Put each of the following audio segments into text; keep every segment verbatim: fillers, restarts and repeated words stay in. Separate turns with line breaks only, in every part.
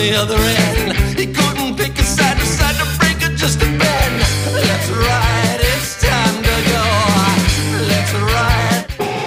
the other end. He couldn't pick a side, decide to break it just a bend. Let's ride, it's time to go. Let's ride.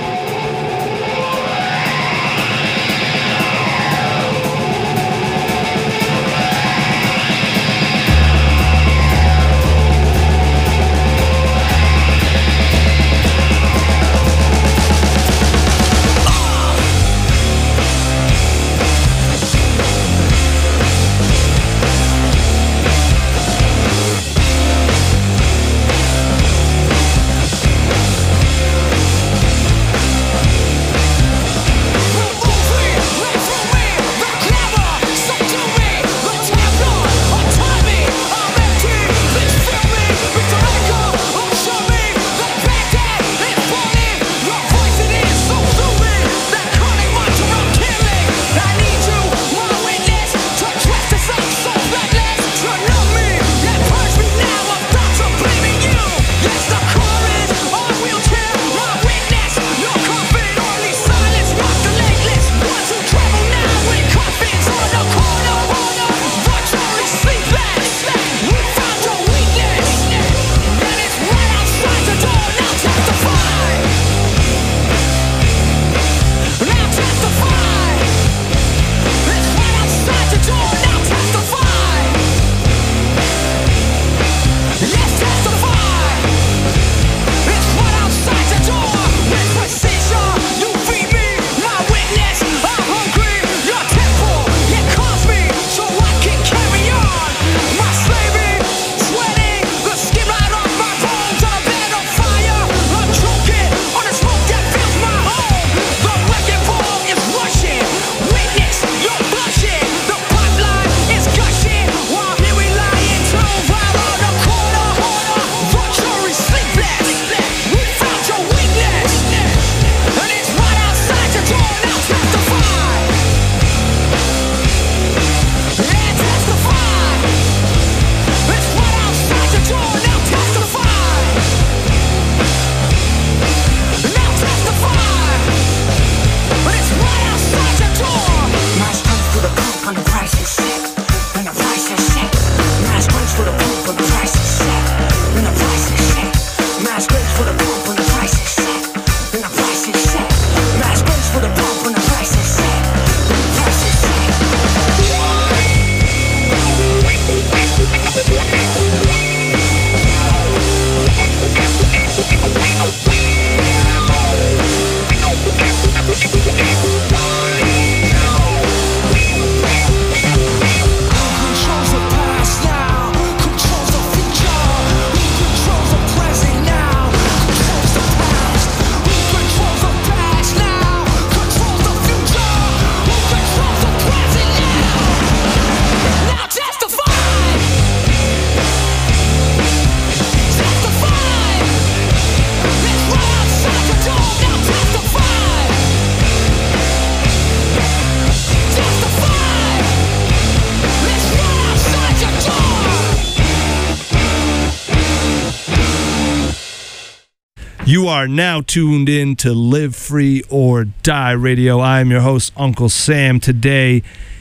You are now tuned in to Live Free or Die Radio. I am your host, Uncle Sam. Today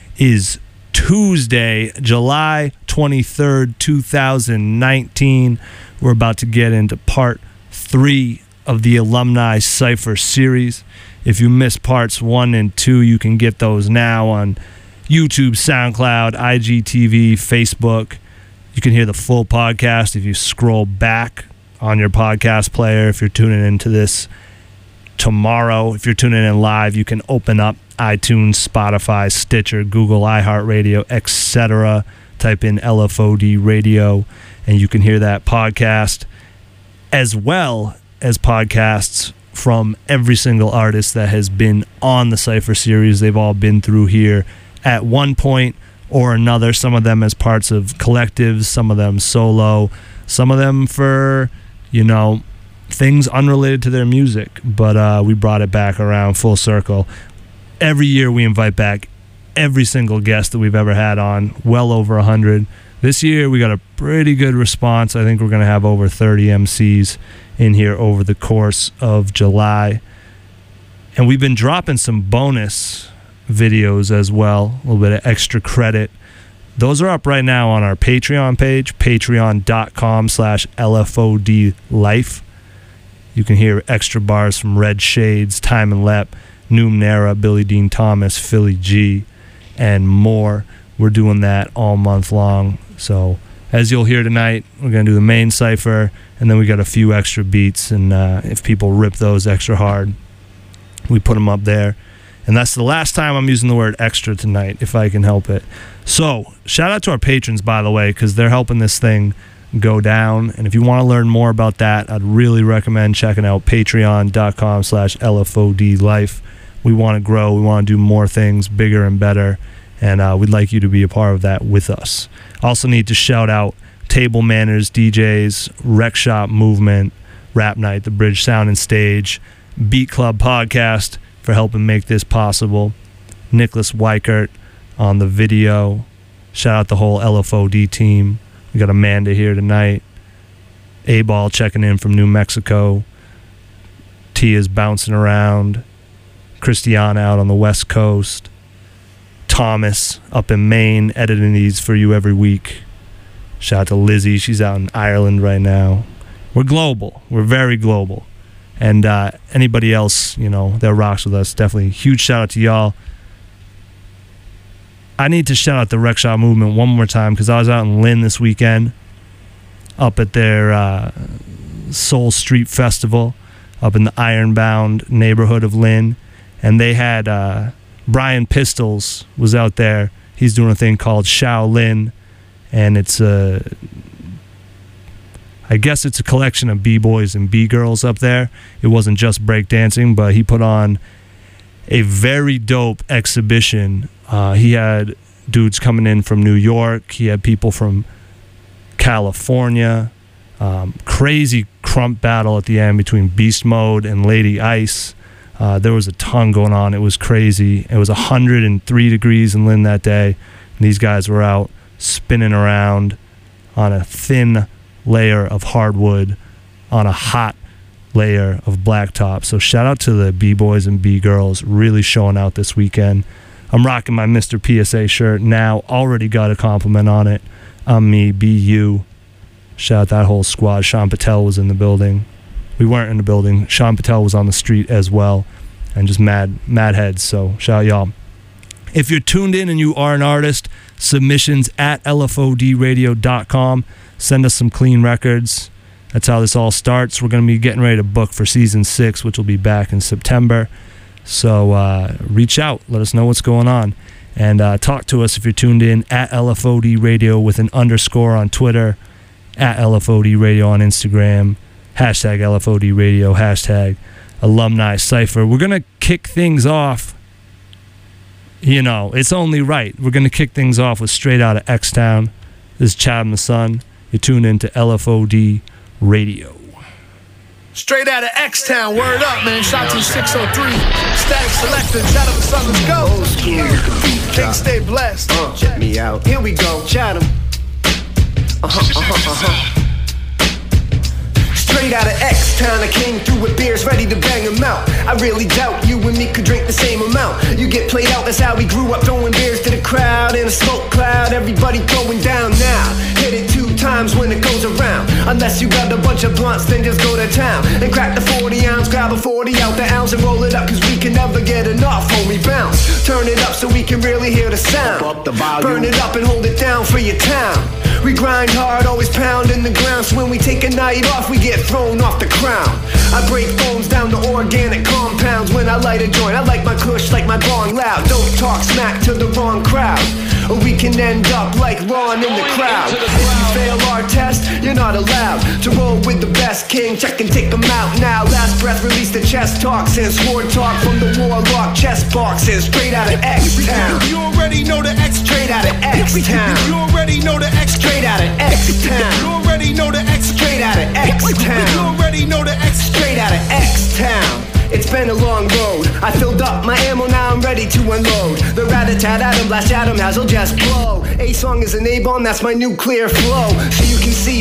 is Tuesday, July twenty-third, two thousand nineteen. We're about to get into part three of the Alumni Cypher series. If you missed parts one and two, you can get those now on YouTube, SoundCloud, I G T V, Facebook. You can hear the full podcast if you scroll back on your podcast player. If you're tuning into this tomorrow, if you're tuning in live, you can open up iTunes, Spotify, Stitcher, Google, iHeartRadio, et cetera. Type in L F O D Radio, and you can hear that podcast, as well as podcasts from every single artist that has been on the Cypher series. They've all been through here at one point or another. Some of them as parts of collectives, some of them solo, some of them for, you know, things unrelated to their music. But uh, we brought it back around full circle. Every year we invite back every single guest that we've ever had on, well over one hundred. This year we got a pretty good response. I think we're going to have over thirty M Cs in here over the course of July. And we've been dropping some bonus videos as well, a little bit of extra credit Those are up right now on our Patreon page, patreon.com slash LFOD Life. You can hear extra bars from Red Shades, Time and Lep, Numenera, Billy Dean Thomas, Philly G, and more. We're doing that all month long. So as you'll hear tonight, we're going to do the main cipher, and then we got a few extra beats, and uh, if people rip those extra hard, we put them up there. And that's the last time I'm using the word extra tonight, if I can help it. So, shout out to our patrons, by the way, because they're helping this thing go down. And if you want to learn more about that, I'd really recommend checking out patreon.com slash LFOD Life. We want to grow. We want to do more things, bigger and better. And uh, we'd like you to be a part of that with us. Also need to shout out Table Manners, D Js, Rec Shop Movement, Rap Night, The Bridge Sound and Stage, Beat Club Podcast, for helping make this possible. Nicholas Weichert on the video. Shout out the whole L F O D team. We got Amanda here tonight. A-Ball checking in from New Mexico. Tia's bouncing around. Christiana out on the West Coast. Thomas up in Maine editing these for you every week. Shout out to Lizzie. She's out in Ireland right now. We're global. We're very global. And uh, anybody else, you know, that rocks with us, definitely huge shout out to y'all. I need to shout out the Rec Shop Movement one more time because I was out in Lynn this weekend up at their uh, Soul Street Festival up in the Ironbound neighborhood of Lynn. And they had uh, Brian Pistols was out there. He's doing a thing called Shaolin. And it's a... Uh, I guess it's a collection of B-boys and B-girls up there. It wasn't just breakdancing, but he put on a very dope exhibition. Uh, he had dudes coming in from New York. He had people from California. Um, crazy crump battle at the end between Beast Mode and Lady Ice. Uh, there was a ton going on. It was crazy. It was one hundred three degrees in Lynn that day. And these guys were out spinning around on a thin layer of hardwood on a hot layer of blacktop. So shout out to the B-boys and B-girls really showing out this weekend. I'm rocking my Mister P S A shirt now. Already got a compliment on it. I'm me, be you. Shout out that whole squad. Sean Patel was in the building. We weren't in the building. Sean Patel was on the street as well. And just mad, mad heads. So shout out y'all. If you're tuned in and you are an artist, submissions at L F O D radio dot com. Send us some clean records. That's how this all starts. We're going to be getting ready to book for season six, which will be back in September. So uh, reach out. Let us know what's going on. And uh, talk to us if you're tuned in at L F O D Radio with an underscore on Twitter, at L F O D Radio on Instagram, hashtag L F O D Radio, hashtag Alumni Cypher. We're going to kick things off. You know, it's only right. We're going to kick things off with Straight Outta X-Town. This is Chad and the Sun. You're tuned in to L F O D Radio.
Straight out of X-Town, word up, man. Shot to six oh three. Static Selector, Chad and the Sun, let's go.
Old school.
King stay blessed.
Uh, check me out. Here we go. Chad 'em. Uh-huh, uh-huh, uh-huh. Straight out of X-Town, I came through with beers ready to bang them out. I really doubt you and me could drink the same amount. You get played out, that's how we grew up, throwing beers to the crowd. In a smoke cloud, everybody going down now. Hit it two times when it goes around. Unless you got a bunch of blunts, then just go to town and crack the forty ounce, grab a forty out the ounce and roll it up, cause we can never get enough when we bounce. Turn it up so we can really hear the sound. Up the volume.
Burn it up and hold it down for your town. We grind hard, always pounding the ground. So when we take a night off, we get thrown off the crown. I break bones down to organic compounds. When I light a joint, I like my kush like my bong loud. Don't talk smack to the wrong crowd, or we can end up like Ron in the crowd. If you fail our test, you're not allowed to roll with the best king. Check and take them out now. Last breath, release the chest toxins. Sword talk from the warlock chest boxes. Straight out of X-Town.
You already know the X.
Straight out of X-Town.
You already know the X.
Straight out of X-Town.
You already know the X.
Straight out of X-Town.
You already know the X.
Straight out of X-Town. It's been a long road. I filled up my ammo, now I'm ready to unload. The rat-a-tat atom blast atom haz'll just blow. A-song is an A-bomb, that's my nuclear flow. So you can see through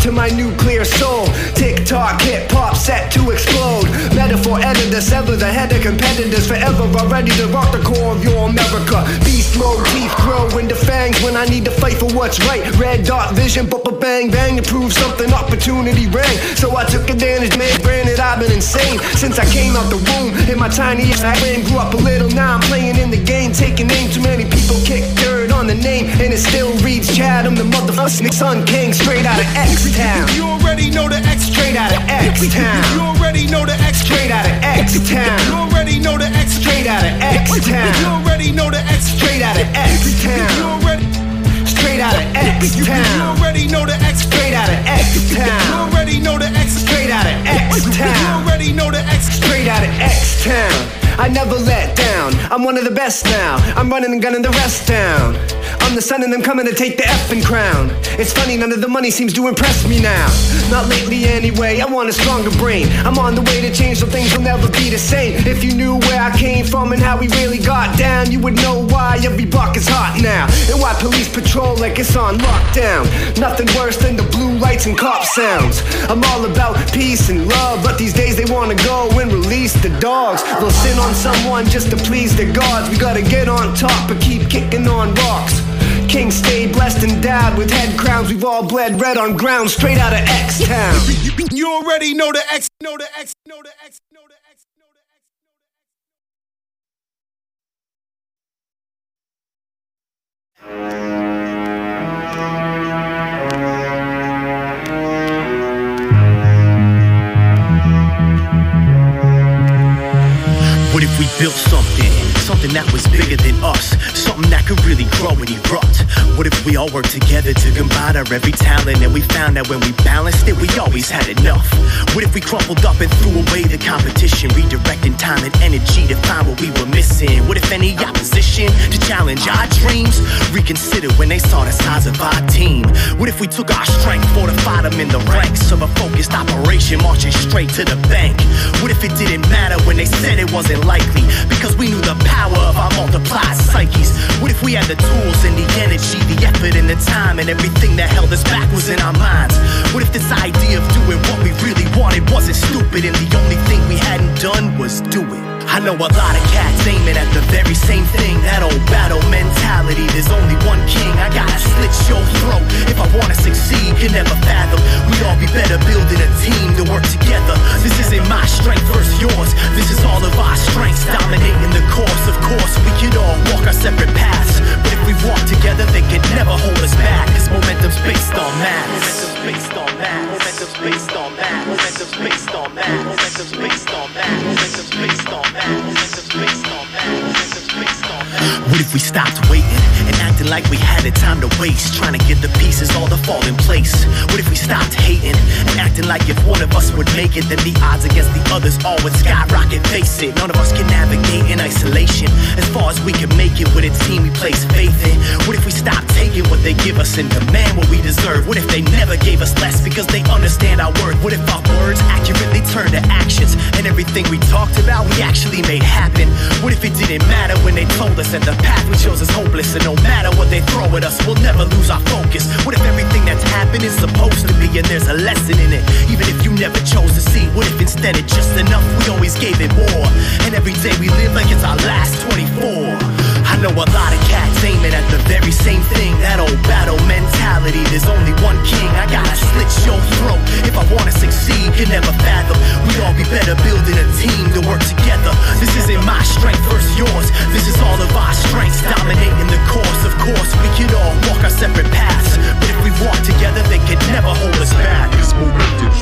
to my nuclear soul. Tick-tock, hip-hop set to explode. Metaphor editor, sever the head of competitors. Forever I'm ready to rock the core of your America. Beast mode, teeth grow into fangs when I need to fight for what's right. Red dot vision, ba-ba-bang, bang, to prove something, opportunity rang. So I took advantage, man, granted I've been insane since I came out the womb. In my tiny ass brain, grew up a little, now I'm playing in the game. Taking aim, too many people kick dirt on the name, and it still reads Chatham, the motherfucking Sun King, straight out of X-Town.
You already know the X.
Straight out of X-Town.
You already know the X.
Straight out of X-Town.
You already know the X.
Straight out of X-Town.
You already know the X.
Straight out of X-Town.
You already
Straight out of X-Town.
You already know the X.
Straight out of X-Town.
You already know the X.
Straight out of X-Town.
You already know the X.
Straight out of X-Town. I never let down, I'm one of the best now. I'm running and gunning the rest down. I'm the son and I'm coming to take the effing crown. It's funny, none of the money seems to impress me now. Not lately anyway, I want a stronger brain. I'm on the way to change so things will never be the same. If you knew where I came from and how we really got down, you would know why every block is hot now. And why police patrol like it's on lockdown. Nothing worse than the blue lights and cop sounds. I'm all about peace and love, but these days they wanna go and release the dogs. They'll sin on someone just to please the gods. We gotta get on top but keep kicking on rocks. Kings stay blessed and died with head crowns. We've all bled red on ground straight out of X-Town.
You already know the X. Know the X. Know the X. Know the X. Know the X.
What if we built something, something that was bigger than us, something that could really grow and erupt? What if we all worked together to combine our every talent, and we found that when we balanced it, we always had enough? What if we crumpled up and threw away the competition, redirecting time and energy to find what we were missing? What if any opposition to challenge our dreams reconsidered when they saw the size of our team? What if we took our strength, fortified them in the ranks of a focused operation, marching straight to the bank? What if it didn't matter when they said it wasn't likely, because we knew the power of our multiplied psyches? What if we had the tools and the energy, the effort and the time, and everything that held us back was in our minds? What if this idea of doing what we really wanted wasn't stupid, and the only thing we hadn't done was do it? I know a lot of cats aiming at the very same thing, that old battle mentality. There's only one king, I gotta slit your throat. If I wanna succeed, can never fathom we'd all be better building a team to work together. This isn't my strength versus yours, this is all of our strengths dominating the course. Of course, we could all walk our separate paths, but if we walk together, they can never hold us back. Cause momentum's based on mass. Momentum's based on mass. Momentum's based on mass. Momentum's based on mass. Momentum's based on mass. Momentum's based on mass. Momentum's based on mass. Momentum's based on mass. What if we stopped waiting and acting like we had the time to waste, trying to get the pieces all to fall in place? What if we stopped hating and acting like if one of us would make it, then the odds against the others all would skyrocket? Face it, none of us can navigate in isolation as far as we can make it with a team we place faith in. What if we stopped taking what they give us and demand what we deserve? What if they never gave us less because they understand our worth? What if our words accurately turned to actions, and everything we talked about we actually made happen? What if it didn't matter when they told us that the path we chose is hopeless, and no matter what they throw at us, we'll never lose our focus? What if everything that's happened is supposed to be, and there's a lesson in it, even if you never chose to see? What if instead of just enough, we always gave it more, and every day we live like it's our last twenty-four? I know a lot of cats aiming at the very same thing, that old battle mentality. There's only one king, I gotta slit your throat. If I wanna succeed, can never fathom we'd all be better building a team to work together. This isn't my strength versus yours, this is all of our strengths dominating the course. Of course, we could all walk our separate paths, but if we walk together, they could never hold us back. It's momentum.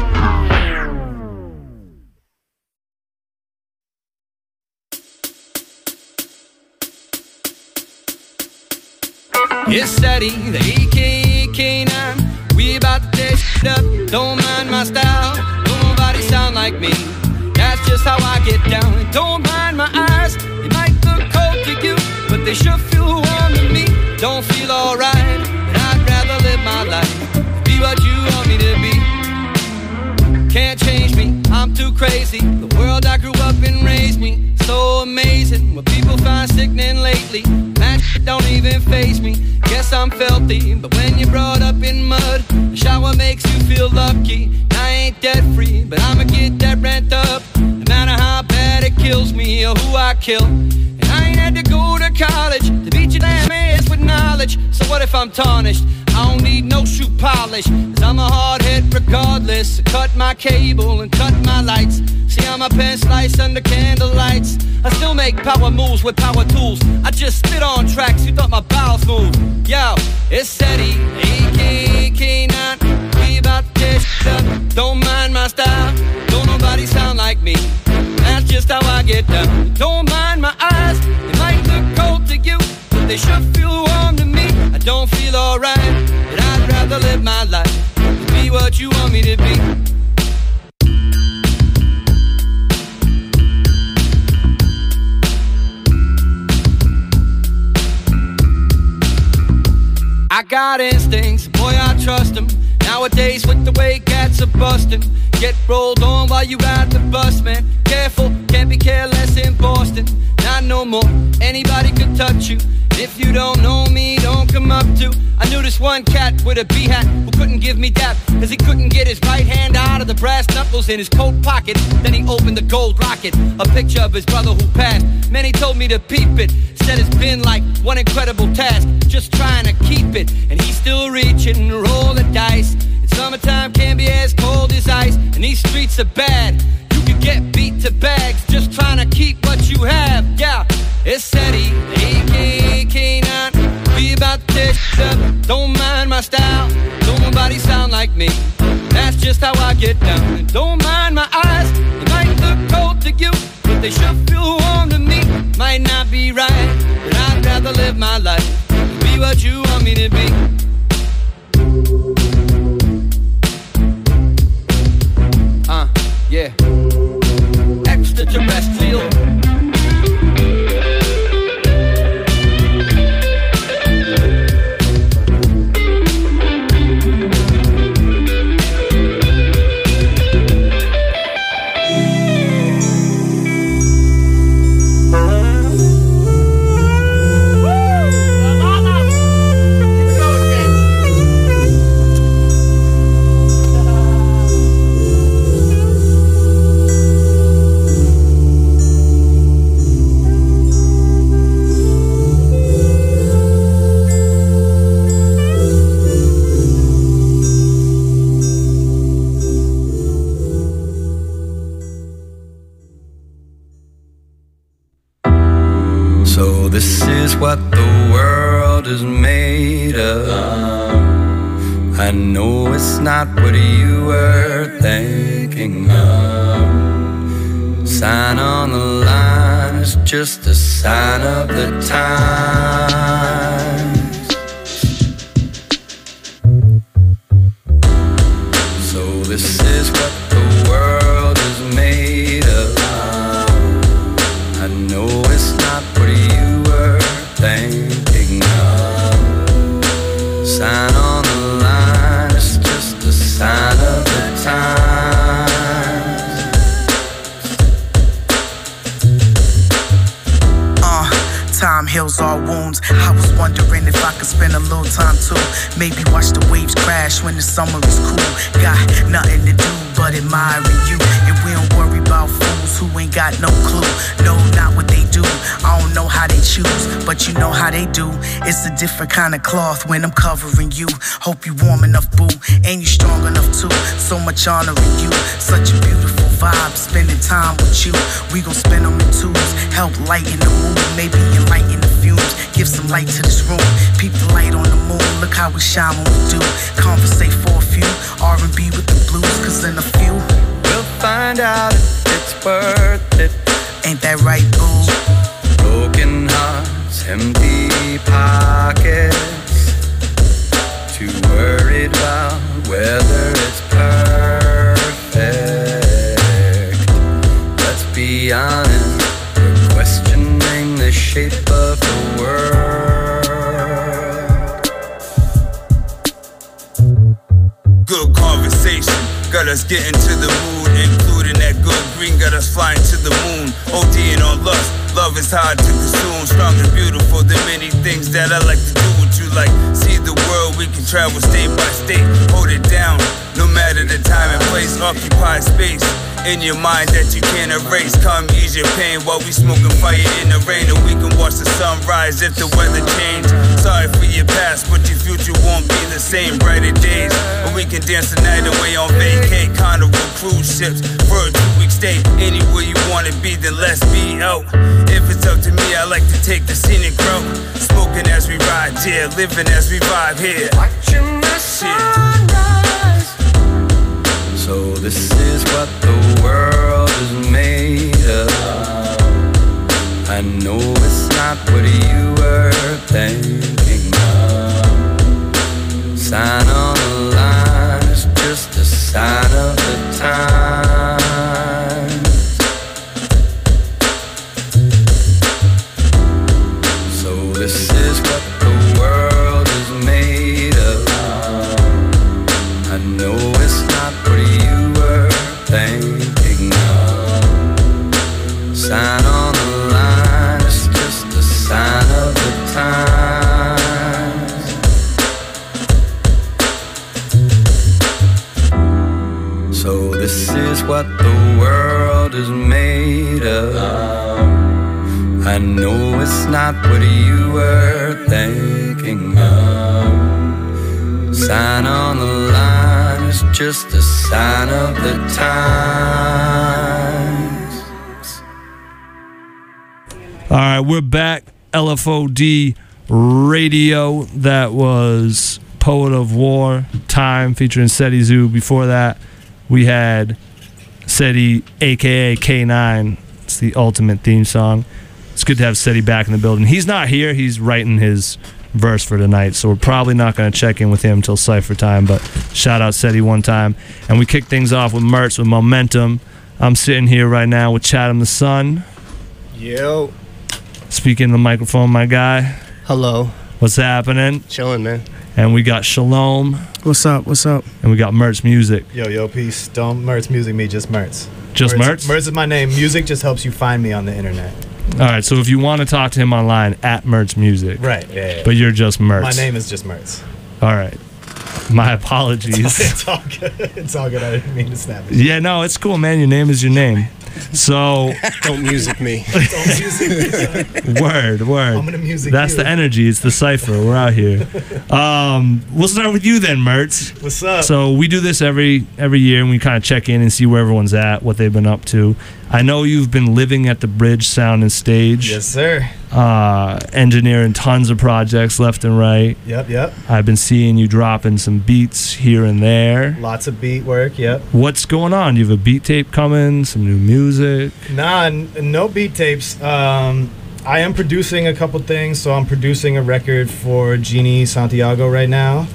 It's steady, the A K A K nine. We about to tear shit up, don't mind my style. Don't nobody sound like me, that's just how I get down. And don't mind my eyes, they might look cold to you, but they sure feel warm to me. Don't feel alright, and I'd rather live my life, be what you want me to be. Can't change me, I'm I'm too crazy. The world I grew up in raised me so amazing. What people find sickening lately, that shit don't even faze me. Guess I'm filthy, but when you're brought up in mud, the shower makes you feel lucky. I ain't debt free, but I'ma get that rent up, no matter how bad it kills me or who I kill. And I ain't had to go to college to beat your damn ass with knowledge. So what if I'm tarnished? I don't need no shoe polish, cause I'm a hard head regardless. So cut my cable and cut my lights. See how my pen slice under candle lights. I still make power moves with power tools. I just spit on tracks, you thought my bowels moved. Yo, it's Eddie, A K A K nine. We about to tear shit up, don't mind my style. Don't nobody sound like me, that's just how I get down. Don't mind my eyes, they might look cold to you, but they sure feel warm to me. I don't feel alright, but I'd rather live my life than be what you want me to be. I got instincts, boy I trust them. Nowadays with the way cats are bustin', get rolled on while you ride the bus, man. Careful, can't be careless in Boston. Not no more, anybody could touch you. If you don't know me, don't come up to. I knew this one cat with a B-hat who couldn't give me dap, cause he couldn't get his right hand out of the brass knuckles in his coat pocket. Then he opened the gold locket, a picture of his brother who passed. Man, he told me to peep it, said it's been like one incredible task, just trying to keep it. And he's still reaching, roll the dice. And summertime can be as cold as ice, and these streets are bad. You could get beat to bags just trying to keep what you have. Yeah, it's Eddie, A K A K nine. We about to tear shit up, don't mind my style. Don't nobody sound like me, that's just how I get down. And don't mind my eyes, they might look cold to you, but they sure feel warm to me. Might not be right, but I'd rather live my life than be what you want me to be. Uh, yeah. Extraterrestrial. What the world is made of. I know it's not what you were thinking of. Sign on the line is just a sign of the times. So this is what the world is made of. I know it's not what you were thinking of. Sign on the line, it's just a sign of the times.
Uh, time heals all wounds. I was wondering if I could spend a little time too. Maybe watch the waves crash when the summer is cool. Got nothing to do but admiring you. And we don't worry about fools who ain't got no clue. No, not what they do. I don't know how they choose, but you know how they do. It's a different kind of cloth when I'm covering you. Hope you warm enough, boo, and you strong enough too. So much honor in you, such a beautiful vibe. Spending time with you, we gon' spend them in twos. Help lighten the mood, maybe enlighten the fumes. Give some light to this room, peep the light on the moon. Look how we shine when we do. Conversate for a few, R and B with the blues, cause in a few
we'll find out if it's worth it.
Ain't that right, boo?
Broken hearts, empty pockets, too worried about whether it's perfect. Let's be honest, we're questioning the shape of the
world. Good conversation got us getting to the mood, including that
good green got us flying to the moon. ODing on lust, love is hard to consume. Strong and beautiful, there many things that I like to do with you. Like see the world, we can travel state by state. Hold it down, no matter the time and place. Occupy space in your mind that you can't erase. Come ease your pain while we smoking fire in the rain. And we can watch the sunrise if the weather change. Sorry for your past, but your future won't be the same. Brighter days, and we can dance the night away on vacay. Carnival cruise ships for a two-week stay. Anywhere you wanna be, then let's be out. If it's up to me, I like to take the scenic route. Smoking as we ride, yeah, living as we vibe here.
Watching the sunrise.
So this is what the world is made of. I know it's not what you were thinking of. Sign on the line is just a sign of the times. So this is what the world is made of. I know it's not what you were thinking of. Sign on the line, it's just a sign of the times. So this is what the world is made of. I know it's not what you were thinking of. Sign on the line, it's just a sign of the times.
All right, we're back. L F O D Radio. That was Poet of War, Time, featuring Seti Zoo. Before that, we had Seti, a k a. K nine. It's the ultimate theme song. It's good to have Seti back in the building. He's not here. He's writing his verse for tonight, so we're probably not going to check in with him until Cypher time, but shout out Seti one time. And we kick things off with Mertz with Momentum. I'm sitting here right now with Chatham the Sun.
Yo.
Speaking to the microphone, my guy.
Hello.
What's happening?
Chilling, man.
And we got Shalom.
What's up? What's up?
And we got Mertz Music.
Yo, yo, peace. Don't Mertz Music me, just Mertz.
Just Mertz?
Mertz is my name. Music just helps you find me on the internet.
All right, so if you want to talk to him online, at Mertz Music.
Right, yeah, yeah.
But you're just Mertz.
My name is just Mertz.
All right. My apologies.
It's all good. It's all good. I didn't mean to snap it.
Yeah, no, it's cool, man. Your name is your name. So
don't music me.
Don't music me.
Word, word.
I'm gonna music
That's
you.
the energy. It's the cipher. We're out here. Um, we'll start with you then, Mertz.
What's up?
So we do this every every year, and we kind of check in and see where everyone's at, what they've been up to. I know you've been living at the Bridge Sound and Stage.
Yes, sir.
Uh, engineering tons of projects left and right.
Yep, yep.
I've been seeing you dropping some beats here and there.
Lots of beat work, yep.
What's going on? You have a beat tape coming, some new music?
Nah, n- no beat tapes. Um, I am producing a couple things, so I'm producing a record for Jeannie Santiago right now,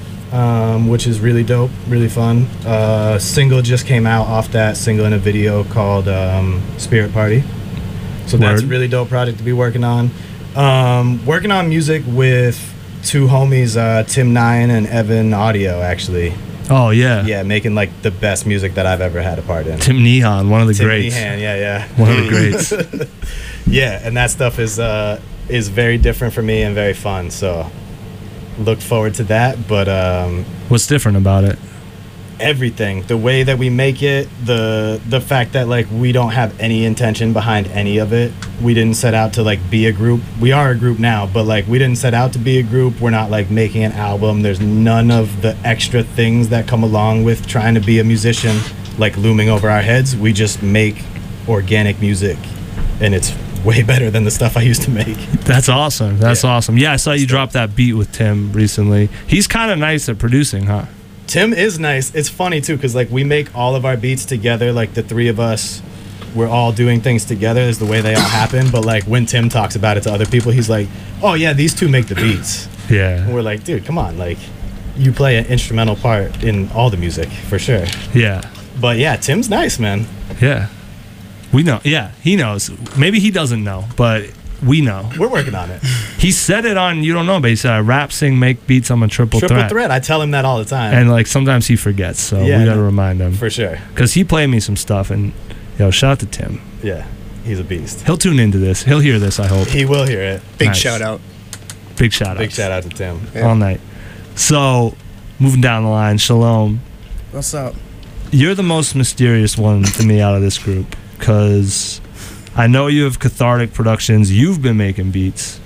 um, which is really dope, really fun. Uh, single just came out off that single in a video called um, Spirit Party. So that's a really dope project to be working on. Um, working on music with two homies, uh, Tim Nyan and Evan Audio, actually.
Oh, yeah.
Yeah, making like the best music that I've ever had a part in.
Tim Nehan, one of the
Tim
greats.
Nehan, yeah, yeah.
One of the greats.
Yeah, and that stuff is uh, is very different for me and very fun. So look forward to that. But um,
what's different about it?
Everything. The way that we make it, the the fact that like we don't have any intention behind any of it. We didn't set out to like be a group. We are a group now, but like we didn't set out to be a group. We're not like making an album. There's none of the extra things that come along with trying to be a musician like looming over our heads. We just make organic music, and it's way better than the stuff I used to make.
That's awesome. That's yeah. awesome. Yeah, I saw you drop that beat with Tim recently. He's kind of nice at producing, huh?
Tim is nice. It's funny too, because like we make all of our beats together, like the three of us, we're all doing things together is the way they all happen. But like when Tim talks about it to other people, he's like, oh yeah, these two make the beats.
Yeah.
And we're like, dude, come on, like you play an instrumental part in all the music for sure.
Yeah.
But yeah, Tim's nice, man.
Yeah. We know. Yeah, he knows. Maybe he doesn't know, but we know.
We're working on it.
He said it on, you don't know, but he said, I rap, sing, make beats, I'm a triple,
triple
threat.
threat. I tell him that all the time.
And like sometimes he forgets, so
yeah,
we got to remind him.
For sure.
Because he played me some stuff, and Yo, shout out to Tim.
Yeah, he's a beast.
He'll tune into this. He'll hear this, I hope.
He will hear it.
Big
Nice.
shout out.
Big shout out.
Big shout out to Tim.
Yeah.
All night. So, moving down the line, Shalom.
What's up?
You're the most mysterious one to me out of this group because I know you have Cathartic Productions. You've been making beats.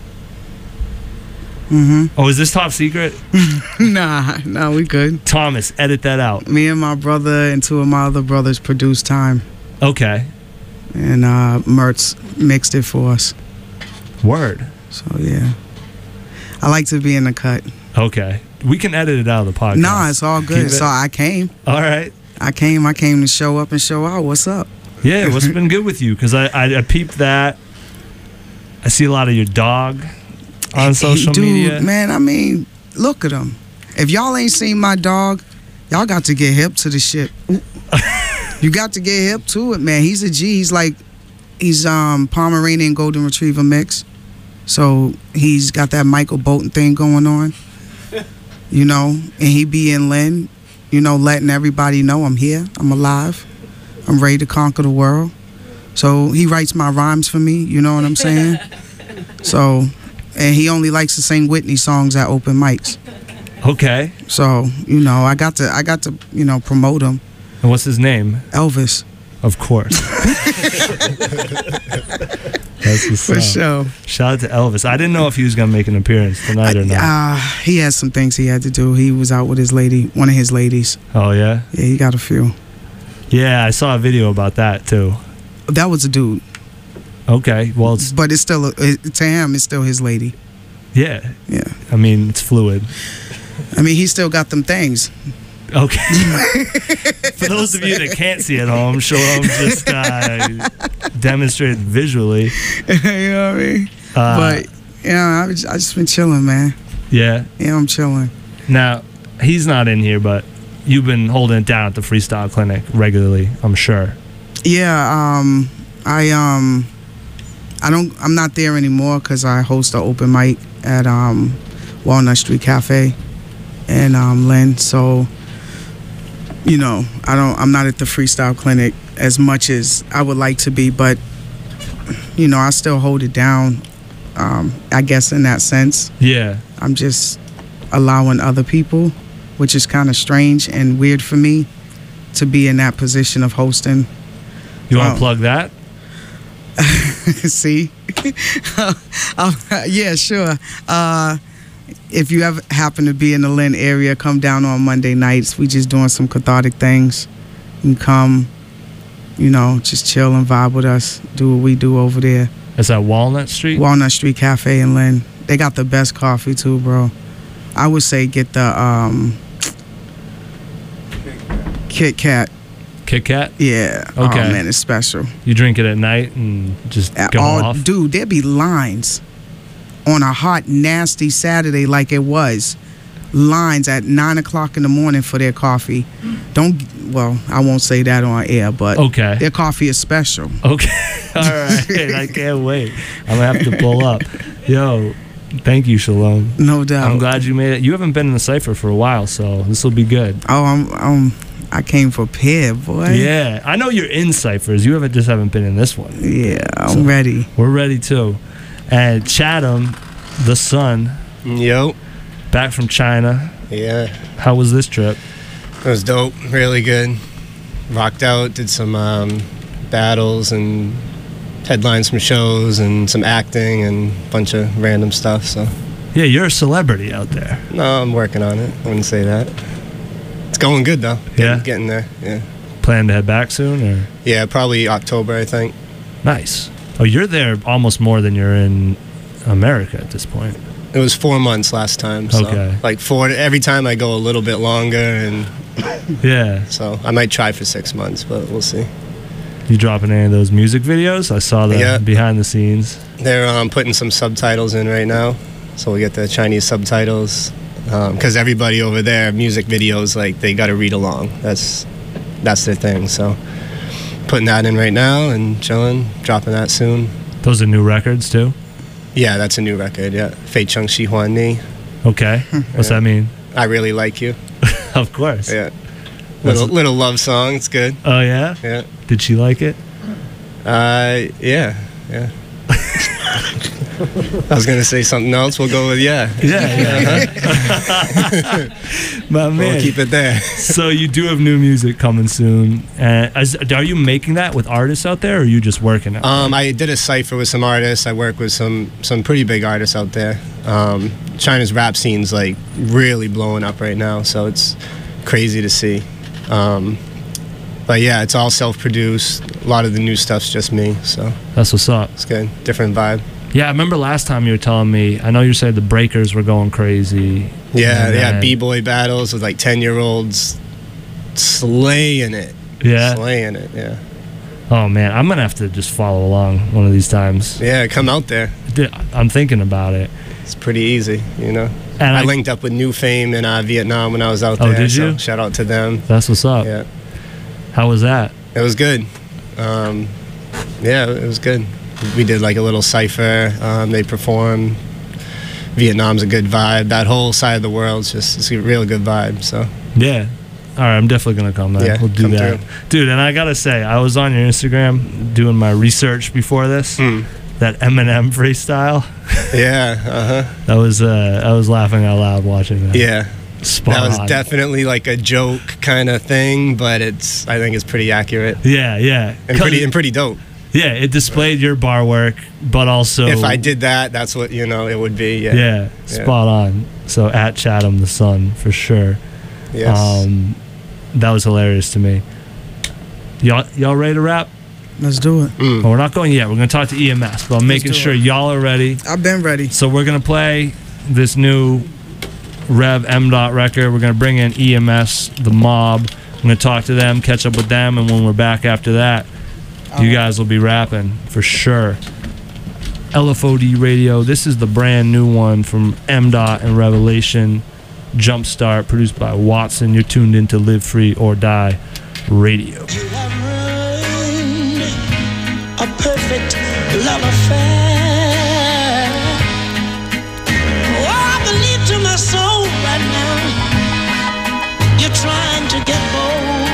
Mm-hmm.
Oh, is this top secret?
Nah, nah, we good.
Thomas, edit that out.
Me and my brother and two of my other brothers produced Time.
Okay.
And uh, Mertz mixed it for us.
Word.
So, yeah. I like to be in the cut.
Okay. We can edit it out of the podcast.
Nah, it's all
Keep
good.
it-
So I came.
All right.
I came. I came to show up and show out. What's up?
Yeah, what's been good with you? Because I, I, I peeped that. I see a lot of your dog on social
Dude,
media.
man, I mean, look at him. If y'all ain't seen my dog, y'all got to get hip to the shit. You got to get hip to it, man. He's a G. He's like, he's um Pomeranian Golden Retriever mix. So he's got that Michael Bolton thing going on. You know, and he be in Lynn, you know, letting everybody know I'm here, I'm alive, I'm ready to conquer the world. So he writes my rhymes for me, you know what I'm saying? So, and he only likes to sing Whitney songs at open mics.
Okay.
So, you know, I got to, I got to, you know, promote him.
And what's his name?
Elvis.
Of course. That's what's
For
up.
sure.
Shout out to Elvis. I didn't know if he was gonna make an appearance tonight or not.
Uh, he had some things he had to do. He was out with his lady, one of his ladies.
Oh yeah.
Yeah, he got a few.
Yeah, I saw a video about that too.
That was a dude.
Okay. Well, it's
But it's still, it, to him, it's still his lady.
yeah.
Yeah.
I mean, it's fluid.
I mean, he still got them things.
Okay. For those of you that can't see at home, Shalom just uh, demonstrated visually.
You know what I mean?
Uh,
but, yeah, I, was- I just been chilling, man.
Yeah.
Yeah, I'm chilling.
Now, he's not in here, but you've been holding it down at the Freestyle Clinic regularly, I'm sure.
Yeah, um, I, um, I don't, I'm not there anymore because I host an open mic at um, Walnut Street Cafe in um, Lynn. So, you know, I don't, I'm not at the Freestyle Clinic as much as I would like to be, but, you know, I still hold it down, um, I guess in that sense.
Yeah.
I'm just allowing other people, which is kind of strange and weird for me to be in that position of hosting.
You want to
Um,
plug that?
See? um, yeah, sure. Uh, if you ever happen to be in the Lynn area, come down on Monday nights. We just doing some cathartic things. You can come, you know, just chill and vibe with us. Do what we do over there.
Is that Walnut Street?
Walnut Street Cafe in Lynn. They got the best coffee too, bro. I would say get the um, Kit Kat.
Kit Kat?
Yeah.
Okay.
Oh man, it's special.
You drink it at night and just
At
go
all-
off?
Dude, there be lines on a hot, nasty Saturday like it was. Lines at nine o'clock in the morning for their coffee. Don't, well, I won't say that on air, but
Okay.
their coffee is special.
Okay. All right. I can't wait. I'm going to have to pull up. Yo, thank you, Shalom.
No doubt.
I'm glad you made it. You haven't been in the Cypher for a while, so this will be good.
Oh, I'm, I'm, I came prepared, boy.
Yeah. I know you're in Cyphers. You haven't just haven't been in this one.
Yeah, I'm
So,
ready.
We're ready, too. And Chatham, the son,
Yo.
back from China.
Yeah.
How was this trip?
It was dope. Really good. Rocked out. Did some um, battles and headlined some shows and some acting and a bunch of random stuff. So.
Yeah, you're a celebrity out there.
No, I'm working on it. I wouldn't say that. It's going good though. Getting,
Yeah?
Getting there. Yeah.
Plan to head back soon, or?
Yeah, probably October, I think.
Nice. Oh, you're there almost more than you're in America at this point.
It was four months last time. So
Okay.
Like four. Every time I go a little bit longer, and
Yeah.
so I might try for six months, but we'll see.
You dropping any of those music videos? I saw the
Yeah.
behind the scenes.
They're um, putting some subtitles in right now, so we get the Chinese subtitles. Because everybody over there, music videos, like they got to read along. That's that's their thing. So putting that in right now and chilling, dropping that soon.
Those are new records too?
Yeah, that's a new record. Yeah, Fei Chung Shi Huan Ni.
Okay. What's
Yeah.
that mean?
I really like you.
Of course.
Yeah. Little little love song. It's good.
Oh yeah.
Yeah.
Did she like it?
Uh, yeah, yeah. I was gonna say something else. We'll go with yeah.
Yeah, yeah.
Uh-huh.
My man.
We'll keep it there.
So you do have new music coming soon. Uh, is, are you making that with artists out there, or are you just working it?
Um, I did a cipher with some artists. I work with some some pretty big artists out there. Um, China's rap scene's like really blowing up right now, so it's crazy to see. Um, but yeah, it's all self-produced. A lot of the new stuff's just me. So
that's what's up.
It's good. Different vibe.
Yeah, I remember last time you were telling me, I know you said the breakers were going crazy.
Yeah, they had b-boy battles with like ten-year-olds slaying it.
Yeah?
Slaying it, yeah.
Oh, man, I'm going to have to just follow along one of these times.
Yeah, come out there.
I'm thinking about it.
It's pretty easy, you know?
And
I,
I
linked up with New Fame in uh, Vietnam when I was out
oh,
there.
Oh, did you?
So shout out to them.
That's what's up.
Yeah.
How was that?
It was good. Um, yeah, it was good. We did like a little cipher. Um, they performed. Vietnam's a good vibe. That whole side of the world's just it's a real good vibe. So
yeah, all right. I'm definitely gonna come. Man.
Yeah,
we'll do
come
that,
through.
dude. And I gotta say, I was on your Instagram doing my research before this.
Mm.
That Eminem freestyle.
Yeah. Uh huh.
That was. Uh, I was laughing out loud watching that.
Yeah.
Spot
that was
on.
definitely like a joke kind of thing, but it's I think it's pretty accurate.
Yeah, yeah,
and pretty and pretty dope.
Yeah, it displayed your bar work, but also
if I did that, that's what you know it would be. Yeah,
yeah, spot yeah. on. So at Chatham the Sun for sure.
Yes,
um, that was hilarious to me. Y'all, y'all ready to rap?
Let's do it.
Mm.
Well, we're not going yet. We're going to talk to E M S, but I'm making sure it. y'all are ready.
I've been ready.
So we're going to play this new Rev M Dot record. We're going to bring in E M S, the Mob. I'm going to talk to them, catch up with them, and when we're back after that, you guys will be rapping for sure. L F O D Radio. This is the brand new one from M Dot and Revelation. Jumpstart, produced by Watson. You're tuned in to Live Free or Die Radio.
You have ruined a perfect love affair. Oh, I believe to my soul right now you're trying to get bold.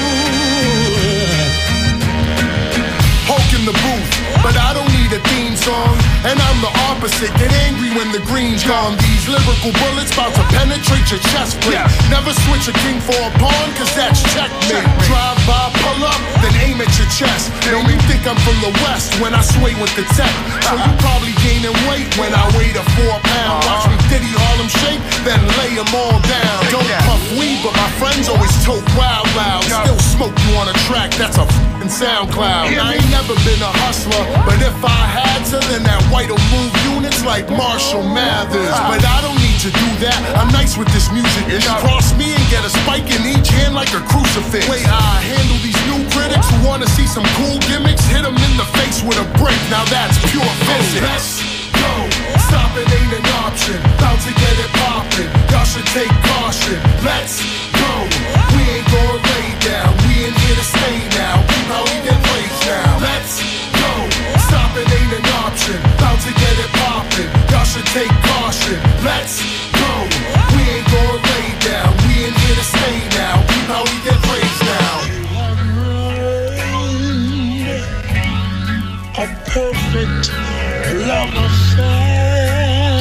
In the booth, but I don't need a theme song. And I'm the opposite, get angry when the green's gone. These lyrical bullets about to penetrate your chest plate. Never switch a king for a pawn, cause that's checkmate. Drive by, pull up, then aim at your chest. Don't you think I'm from the west when I sway with the tech. So you probably gaining weight when I weigh a four pound. Watch me Diddy Harlem shake, then lay them all down. Don't puff weed, but my friends always tote wild loud. Still smoke you on a track, that's a f***ing SoundCloud. I ain't never been a hustler, but if I had to, then that white'll move units like Marshall Mathers. But I don't need to do that, I'm nice with this music. Cross me and get a spike in each hand like a crucifix. Way I handle these new critics who wanna see some cool gimmicks. Hit them in the face with a brick, now that's pure physics. Let's go, stop it ain't an option. About to get it poppin', y'all should take caution. Let's go, we ain't gonna lay down. We in here to stay now, keep how we get praised now. Let's go, stop it ain't an option. About to get it poppin', y'all should take caution. Let's go, we ain't gonna lay down. We in here to stay now, keep how we get praised now.
A perfect love affair.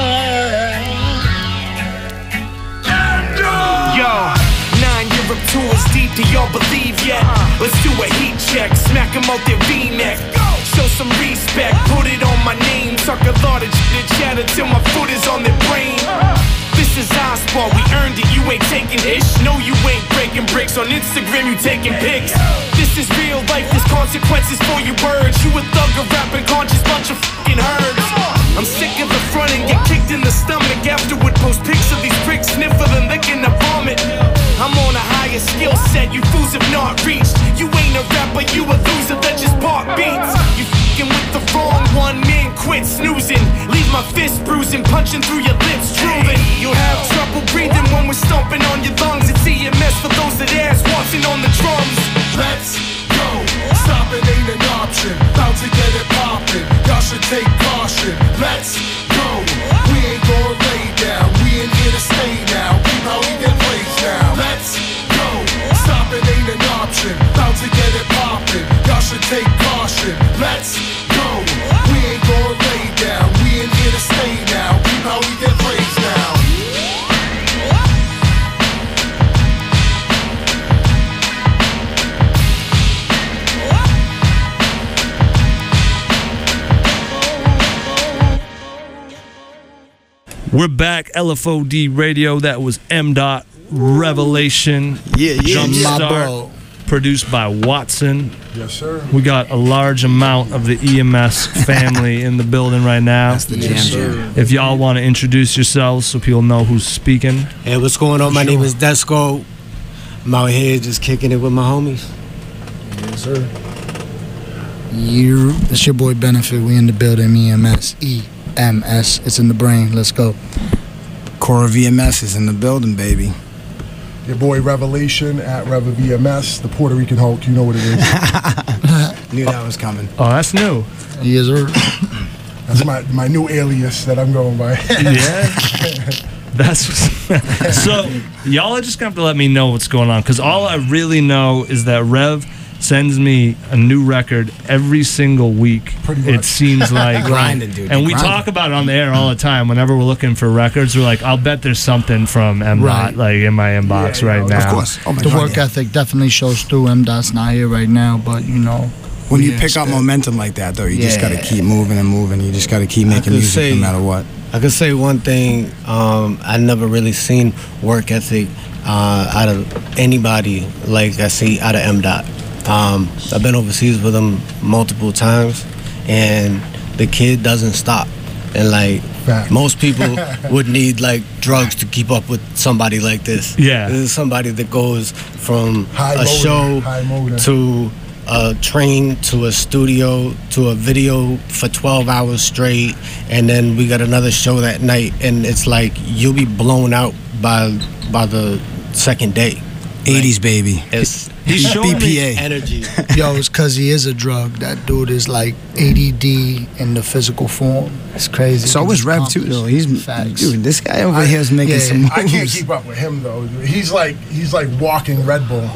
Yo, nine Europe tours deep, do y'all believe yet? Let's do a heat check, smack 'em out their V-neck. Show some respect, put it on my name. Talk a lot of shit, chatter till my foot is on their brain. This is our spot, we earned it, you ain't taking ish. No, you ain't breaking bricks, on Instagram you taking pics. This is real life, there's consequences for your words. You a thug, a rapping conscious bunch of fucking herds. I'm sick of the front and get kicked in the stomach. Afterward post pics of these pricks, sniffer than licking the vomit. I'm on a higher skill set, you fools have not reached. You ain't a rapper, you a loser that just bought beats. You fucking with the wrong one, man, quit snoozing. Leave my fist bruising, punching through your lips, drooling. You'll have trouble breathing when we're stomping on your lungs. It's E M S for those that ass watching on the drums.
Let's go, stop it ain't an option. About to get it poppin', y'all should take caution. Let's go, we ain't gonna lay down. We in here to stay now, keep how we get praised now. Let's go, take caution. Let's go. We ain't gonna lay down. We ain't here to stay now. Keep how we get raised now.
We're back, L F O D Radio. That was M. Dot Revelation.
Yeah, yeah,
Jump
yeah.
Start, produced by Watson.
Yes, sir.
We got a large amount of the E M S family in the building right now.
That's the jam
Yes,
jam.
sir.
If y'all want to introduce yourselves so people know who's speaking.
Hey, what's going on? My name is Desco. I'm out here just kicking it with my homies.
Yes, sir.
You, it's your boy Benefit. We in the building. E M S. E M S. It's in the brain. Let's go.
Cora V M S is in the building, baby.
Your boy Revelation at Reva V M S, the Puerto Rican Hulk. You know what it is.
Knew that was coming.
Oh, that's new.
Yes, sir.
That's my, my new alias that I'm going by.
Yeah. That's so. Y'all are just gonna have to let me know what's going on, because all I really know is that Rev sends me a new record every single week.
Pretty much.
It seems like
Grinding, dude.
And we
Grinding.
talk about it on the air all the time. Whenever we're looking for records, we're like, "I'll bet there's something from M. Dot
Right.
like in my inbox
Yeah,
right
yeah,
now."
Of course. Oh my
The
God,
work
yeah.
ethic definitely shows through. M. Dot's not here right now, but you know.
When you
yeah,
pick up
still.
momentum like that, though, you just
Yeah.
got to keep moving and moving. You just got to keep making
could
music
say-
no matter what.
I could say one thing. Um, I never really seen work ethic uh, out of anybody like I see out of M. Dot. Um, I've been overseas with him multiple times, and the kid doesn't stop. And like
Fact.
most people would need like drugs to keep up with somebody like this.
Yeah.
This is somebody that goes from
High
a
motor,
show
high motor.
to a train to a studio to a video for twelve hours straight, and then we got another show that night, and it's like you'll be blown out by by the second day.
eighties, baby.
It's
He's showing
B P A.
me
energy.
Yo, it's because he is a drug. That dude is like A D D in the physical form. It's crazy.
So
He
was
just
Rev, too,
accomplished
though. He's,
facts.
dude, this guy over here is making
yeah,
some moves.
I can't keep up with him though. He's like he's like walking Red Bull.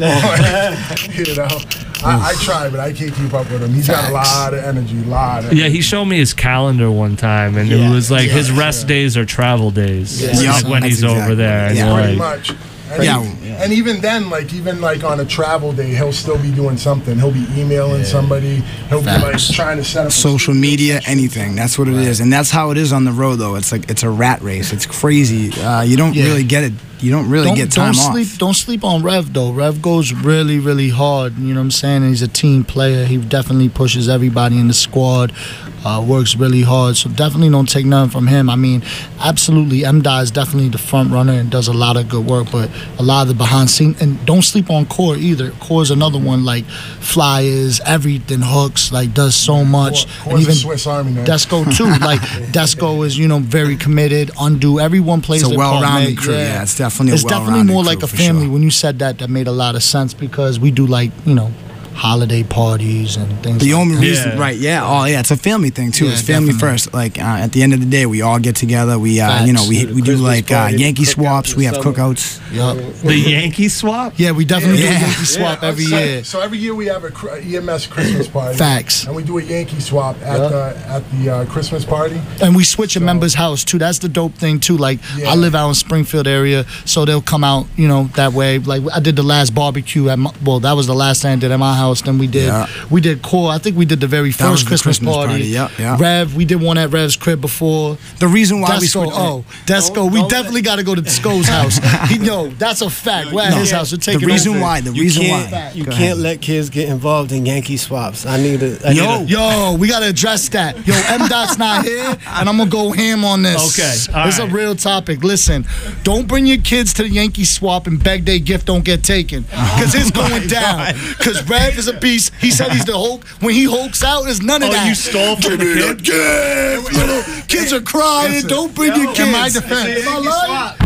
you know, I, I try, but I can't keep up with him. He's got a
Facts.
lot of energy, lot. Of
Yeah, he showed me his calendar one time, and it
Yeah.
was like
Yeah,
his rest
yeah.
days are travel days.
Yeah.
Like
Yup,
when
that's
he's over
exactly
there,
right.
and
Yeah.
you're
pretty
like,
much. And,
Yeah.
he- and even then, like even like on a travel day, he'll still be doing something. He'll be emailing somebody. He'll
Facts.
be like trying to set up a
Social
studio
media,
session.
anything. That's what it is, and that's how it is on the road. Though it's like it's a rat race. It's crazy. Uh, you don't
Yeah.
really get it. You don't really
don't,
get time
don't
off.
sleep don't sleep on Rev though. Rev goes really, really hard. You know what I'm saying? And he's a team player. He definitely pushes everybody in the squad. Uh, works really hard. So definitely don't take nothing from him. I mean, absolutely, M. Dot is definitely the front runner and does a lot of good work. But a lot of the behind scene, and don't sleep on Core either. Core's another one, like flyers, everything, hooks, like does so much.
Core's
and even
a Swiss Army man.
Desco too. Like Desco is, you know, very committed. Undo. Everyone plays
It's a
their part,
well-rounded
man.
crew. Yeah, it's definitely a
It's definitely
well-rounded
more
crew
like a
for
family.
sure.
When you said that, that made a lot of sense because we do like, you know, holiday parties and things
The
like
only
that.
reason, right? Yeah. Oh, yeah. It's a family thing too.
Yeah,
it's family
definitely.
first. Like uh, at the end of the day, we all get together. We, uh, you know, we we do
Christmas
like uh,
party,
Yankee
cookouts
swaps.
in
We have
summer.
cookouts.
Yup.
the Yankee swap.
Yeah, we definitely
Yeah.
do a Yankee swap
Yeah,
every
so,
year.
So every year we have a cr- E M S Christmas party.
Facts.
And we do a Yankee swap at the at the uh, Christmas party.
And we switch a member's house too. That's the dope thing too. Like
Yeah.
I live out in Springfield area, so they'll come out, you know, that way. Like I did the last barbecue at my, well, that was the last thing I did at my house. Then we did
Yeah.
we did Core. I think we did the very
That was
first
the
Christmas,
Christmas
party.
party, yeah, yeah.
Rev, we did one at Rev's crib before.
The reason why we
Desco,
switched.
oh, Desco, we definitely got to go to Desco's house. He, yo, that's a fact. We're at his house. We're
The
taking
reason
over.
why. The
You
reason
can't,
why.
you
Go
can't
ahead.
let kids get involved in Yankee swaps. I need a I
Yo.
need a,
Yo, we gotta address that. Yo, M. Dot's not here, and I'm gonna go ham on this.
Okay, all
It's
right.
a real topic. Listen, don't bring your kids to the Yankee swap and beg their gift don't get taken, because it's going down. Because Rev is a beast. He said he's the Hulk. When he hulks out, there's none of
Oh,
that.
you stole from the kid?
Gift. You know, kids are crying.
Listen,
don't bring your kids.
In my
defense,
Am I lying?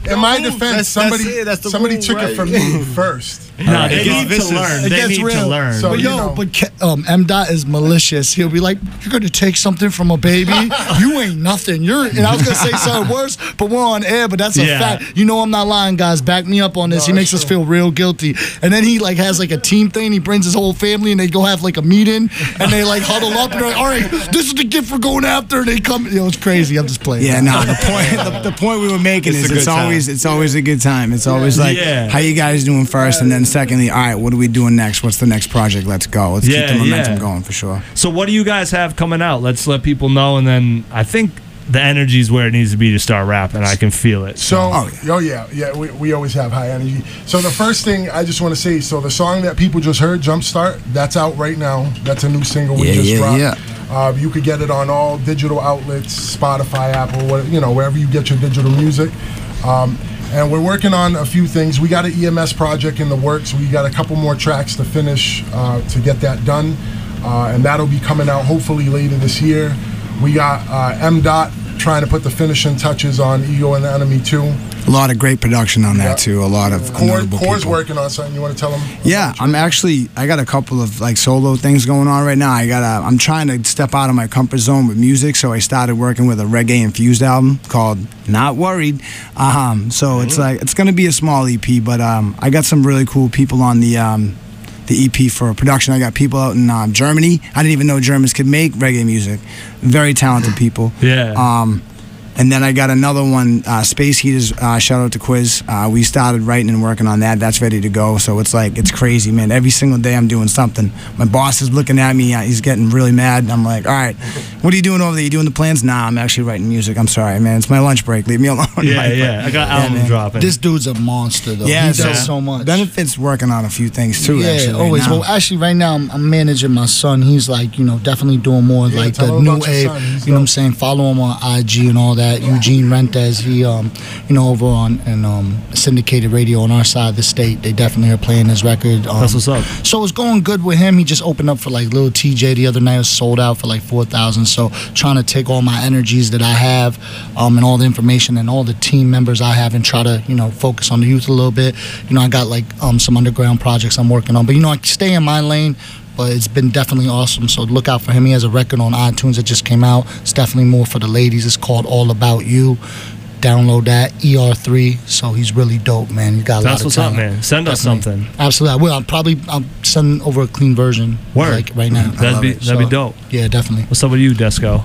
in my
move.
defense,
That's-
somebody
that's it. That's the
somebody
rule,
took
right?
it from me first.
No, they
It
need
gets
to learn.
It
They
gets
need
real.
to learn.
So,
But
you
yo,
know.
but Ke- um, M. Dot is malicious. He'll be like, "You're gonna take something from a baby? You ain't nothing. You're." And I was gonna say something worse, but we're on air. But that's a
Yeah.
fact. You know, I'm not lying, guys. Back me up on this.
No,
he makes
that's
us feel real guilty. And then he like has like a team thing. He brings his whole family, and they go have like a meeting, and they like huddle up, and they're like, "All right, this is the gift we're going after." And they come. You know, it's crazy. I'm just playing.
Yeah, no. The point, the, the point we were making
It's
is
a
it's
good time.
always it's always a good time. It's always like,
Yeah.
how you guys doing first, and then secondly, all right, what are we doing next? What's the next project? Let's go. Let's
Yeah,
keep the momentum
yeah.
going for sure.
So what do you guys have coming out? Let's let people know, and then I think the energy is where it needs to be to start rapping. I can feel it.
So, oh yeah, yeah, we, we always have high energy. So the first thing I just want to say, so the song that people just heard, Jumpstart, that's out right now. That's a new single we
Yeah,
just
yeah,
dropped.
yeah.
Uh, you could get it on all digital outlets, Spotify, Apple, what, you know, wherever you get your digital music. Um, and we're working on a few things. We got an E M S project in the works. We got a couple more tracks to finish uh, to get that done. Uh, and that'll be coming out hopefully later this year. We got uh, M. Dot trying to put the finishing touches on Ego and the Enemy too.
A lot of great production on that too. A lot of
Core,
notable
Core's
people.
working on something. You want to tell them?
Yeah, I'm actually. I got a couple of like solo things going on right now. I got. A, I'm trying to step out of my comfort zone with music, so I started working with a reggae infused album called "Not Worried." Um, so it's like it's gonna be a small E P, but um, I got some really cool people on the um, the E P for production. I got people out in um, Germany. I didn't even know Germans could make reggae music. Very talented people.
Yeah.
Um, and then I got another one, uh, Space Heaters. Uh, shout out to Quiz. Uh, we started writing and working on that. That's ready to go. So it's like it's crazy, man. Every single day I'm doing something. My boss is looking at me. Uh, he's getting really mad. I'm like, all right, what are you doing over there? You doing the plans? Nah, I'm actually writing music. I'm sorry, man. It's my lunch break. Leave me alone.
Yeah,
Like,
yeah. I got
yeah,
album
man.
dropping.
This dude's a monster, though.
Yeah,
he
so-
does so much.
Benefits working on a few things too.
yeah,
actually, right
always.
now.
Well, actually, right now I'm, I'm managing my son. He's like, you know, definitely doing more
Yeah,
like
tell
the
him
new
about your
age.
son. He's
You know what I'm
dope.
saying? Follow him on I G and all that. Eugene Rentez. He, um, you know, over on and um, syndicated radio on our side of the state. They definitely are playing his record. Um,
That's what's up.
So it's going good with him. He just opened up for like Lil T J the other night. It was sold out for like four thousand. So trying to take all my energies that I have, um, and all the information and all the team members I have, and try to you know focus on the youth a little bit. You know, I got like um, some underground projects I'm working on, but you know, I stay in my lane. But it's been definitely awesome. So look out for him. He has a record on iTunes that just came out. It's definitely more for the ladies. It's called All About You. Download that, E R three. So he's really dope, man. He's got a
That's
lot
what's
of
up,
talent.
man. Send us
Definitely.
something.
Absolutely, I will. I'll probably I'll send over a clean version.
Word.
Like right now.
That'd be that'd be dope.
Yeah, definitely.
What's up with you, Desco?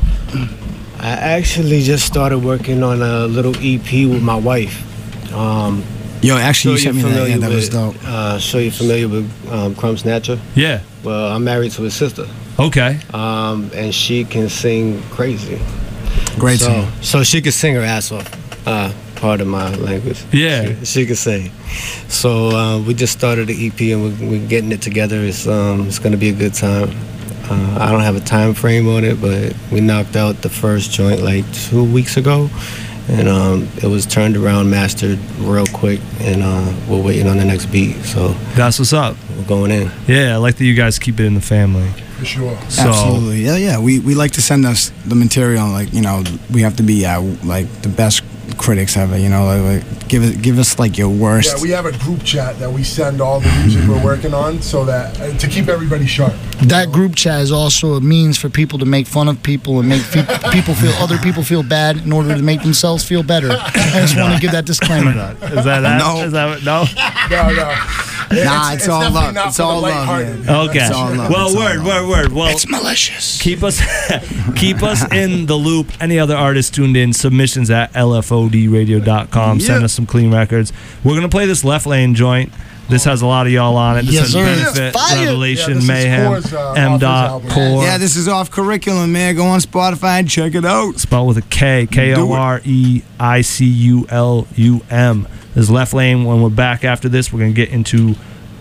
I actually just started working on a little E P with my wife. Um,
Yo, actually, you
sure
sent me
you're
that. Yeah,
familiar
that was
with-
dope.
Uh, sure you're familiar with um, Crumb Snatcher?
Yeah.
Well, I'm married to his sister.
Okay.
Um, and she can sing crazy.
Great
so,
song.
So she can sing her ass off. Uh, part of my language.
Yeah.
She, she can sing. So uh, we just started the E P and we're, we're getting it together. It's um, it's gonna be a good time. Uh, I don't have a time frame on it, but we knocked out the first joint like two weeks ago, and um, it was turned around, mastered real quick, and uh, we're waiting on the next beat. So
That's what's up.
we're going in.
Yeah, I like that you guys keep it in the family.
For sure.
So,
Absolutely. Yeah, yeah. We we like to send us the material. Like you know, we have to be uh, like the best critics ever. You know, like, like give it give us like your worst.
Yeah, we have a group chat that we send all the music we're working on, so that uh, to keep everybody sharp.
That group chat is also a means for people to make fun of people and make fe- people feel other people feel bad in order to make themselves feel better. I just want to give that disclaimer.
Is that that?
No.
Is that no?
No, no.
Nah, it's all
definitely
love.
not
It's
for the
all love,
lighthearted.
man.
Okay.
It's all love.
Well,
It's all
word,
love.
word, word. Well,
It's malicious.
keep us keep us in the loop. Any other artists tuned in, submissions at L F O D radio dot com. Send
Yeah.
us some clean records. We're gonna play this Left Lane joint. This has a lot of y'all on it. This
Yes,
has
sir.
Benefit,
Fire.
Revelation,
Yeah, this is
Mayhem,
Core's, uh,
M.
off his
Dot,
album.
Core.
Yeah, this is off curriculum, man. Go on Spotify and check it out.
Spelled with a K, K O R E I C U L U M. This is Left Lane. When we're back after this, we're going to get into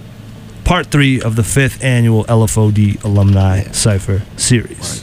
part three of the fifth annual L F O D Alumni Cypher Series.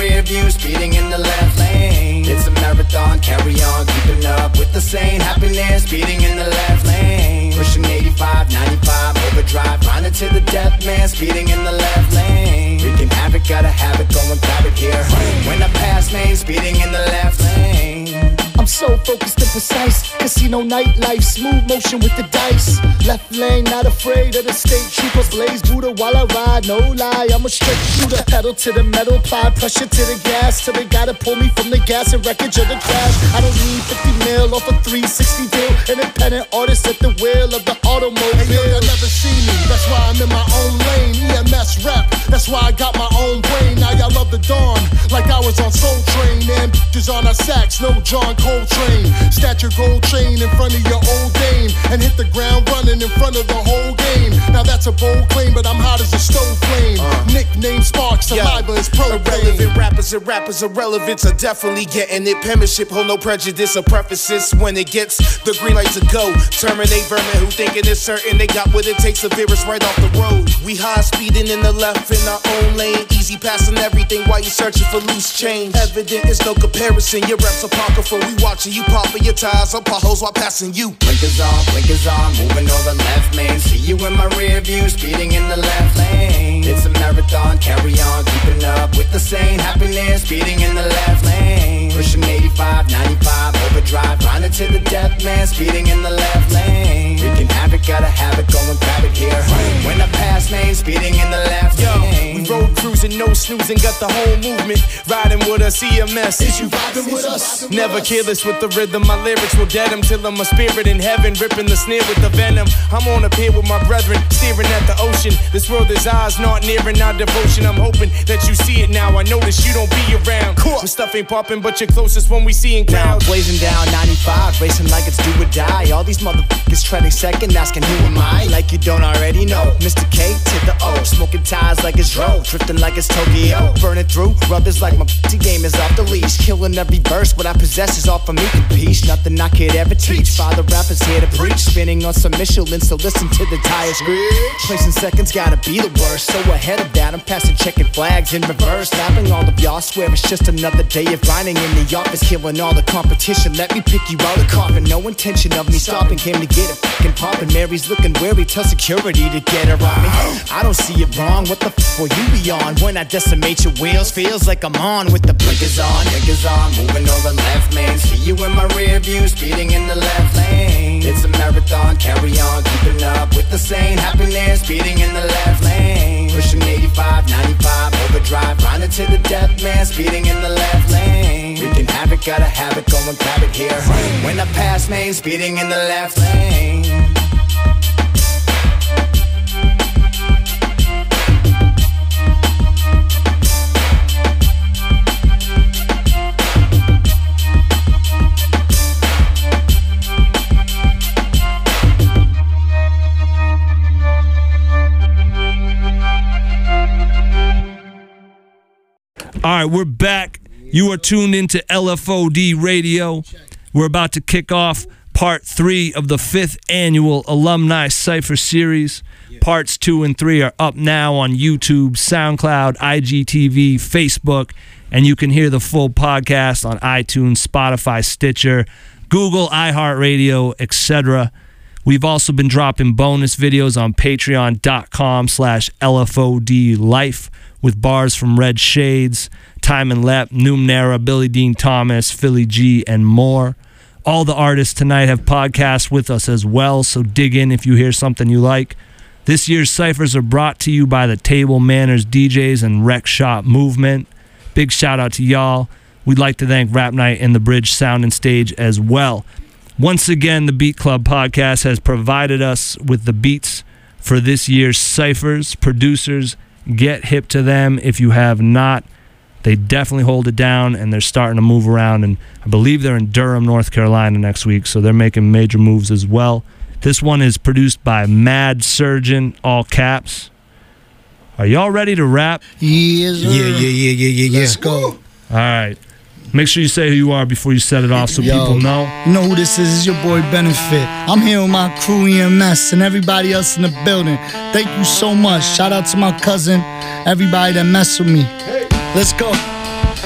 rear view, speeding in the left lane. It's a marathon, carry on, keeping up with the same happiness, speeding in the left lane. Pushing eighty-five, ninety-five, overdrive, grinding to the death, man, speeding in the left lane. Wreaking havoc, gotta have it, going grab it here. When I pass lane, speeding in the left lane.
I'm so focused and precise. Casino nightlife, smooth motion with the dice. Left lane, not afraid of the state troopers. Blaze Buddha while I ride, no lie. I'm a straight shooter. Pedal to the metal, apply pressure to the gas. Till they gotta pull me from the gas and wreckage of the crash. I don't need fifty mil off a three sixty deal. Independent artist at the wheel of the automobile.
Hey, yo, you'll never see me. That's why I'm in my own lane. E M S rep. That's why I got my own brain. Now y'all love the dawn like I was on Soul Train. And bitches on our sax, no John Coltrane. Stature gold chain in front of your old dame and hit the ground running in front of the whole game. Now that's a bold claim, but I'm hot as a stove flame. Uh, Nickname Sparks, saliva is propane.
Irrelevant rappers and rappers irrelevance are definitely getting it. Penmanship, hold no prejudice or prefaces when it gets the green light to go. Terminate vermin who thinking it's certain they got what it takes to veer us right off the road. We high speeding in the left in our own lane, easy passing everything while you searching for loose change. Evident is no comparison. Your reps apocryphal. We watching you popping your tires on potholes while passing you.
Blinkers on, blinkers on, moving on the left lane. See you in my rear view, speeding in the left lane. It's a marathon, carry on, keeping up with the same happiness, speeding in the left lane. Pushing eighty-five, ninety-five, overdrive, grinding to the death, man, speeding in the left lane. Wreaking havoc, gotta have it, going grab it here. When I pass lane, speeding in the left lane.
We road cruising, no snoozing, got the whole movement. Riding with us, E M S.
Is you riding with us?
Never careless with the rhythm, my lyrics will dead him till I'm a spirit in heaven, ripping the snare with the venom. I'm on a pier with my brethren, staring at the ocean. This world is ours, not nearing our devotion. I'm hoping that you see it now. I notice you don't be around. My stuff ain't popping, but you're closest when we see in crowds.
Now blazing down ninety-five, racing like it's do or die. All these motherfuckers treading second, asking who am I? Like you don't already know. Mister K to the O, smoking ties like it's Dro, drifting like it's Tokyo. Burning through brothers like my game is off the leash. Killing every verse, what I possess is all for me to peace. Nothing I could ever teach. Father rappers here to preach, spinning on some Michelin, so listen to the tire screech. Placing seconds gotta be the worst, so ahead of that I'm passing checking flags in reverse. Laughing all of y'all, swear it's just another day of grinding in the office, killing all the competition. Let me pick you out of coffin, no intention of me stopping. Came to get it fucking poppin'. Mary's looking wary, tell security to get her on me. I don't see it wrong, what the f will you be on? When I decimate your wheels, feels like I'm on with the blinkers on, blinkers on, moving on the left lane. See you in my rear view, speeding in the left lane. It's a marathon, carry on, keeping up with the same happiness, speeding in the left lane. Pushing eighty-five, ninety-five, overdrive, grinding to the death, man, speeding in the left lane. Wreaking havoc, gotta have it, going grab it here. When I pass lane, speeding in the left lane.
All right, we're back. You are tuned into L F O D Radio. We're about to kick off part three of the fifth annual Alumni Cypher Series. Parts two and three are up now on YouTube, SoundCloud, I G T V, Facebook, and you can hear the full podcast on iTunes, Spotify, Stitcher, Google, iHeartRadio, et cetera. We've also been dropping bonus videos on patreon.com slash LFOD with bars from Red Shades, Time and Lep, Numenera, Billy Dean Thomas, Philly G, and more. All the artists tonight have podcasts with us as well, so dig in if you hear something you like. This year's Cyphers are brought to you by the Table Manners D Js and Rec Shop Movement. Big shout out to y'all. We'd like to thank Rap Night and the Bridge Sound and Stage as well. Once again, the Beat Club podcast has provided us with the beats for this year's Cyphers. Producers, get hip to them if you have not. They definitely hold it down, and they're starting to move around, and I believe they're in Durham, North Carolina next week, so they're making major moves as well. This one is produced by Mad Surgeon, all caps. Are y'all ready to rap?
Yes, sir.
Yeah, yeah, yeah, yeah, yeah, yeah.
Let's go.
All right. Make sure you say who you are before you set it off so
Yo,
people know.
You know who this is? It's your boy Benefit. I'm here with my crew E M S and everybody else in the building. Thank you so much. Shout out to my cousin, everybody that mess with me. Let's go.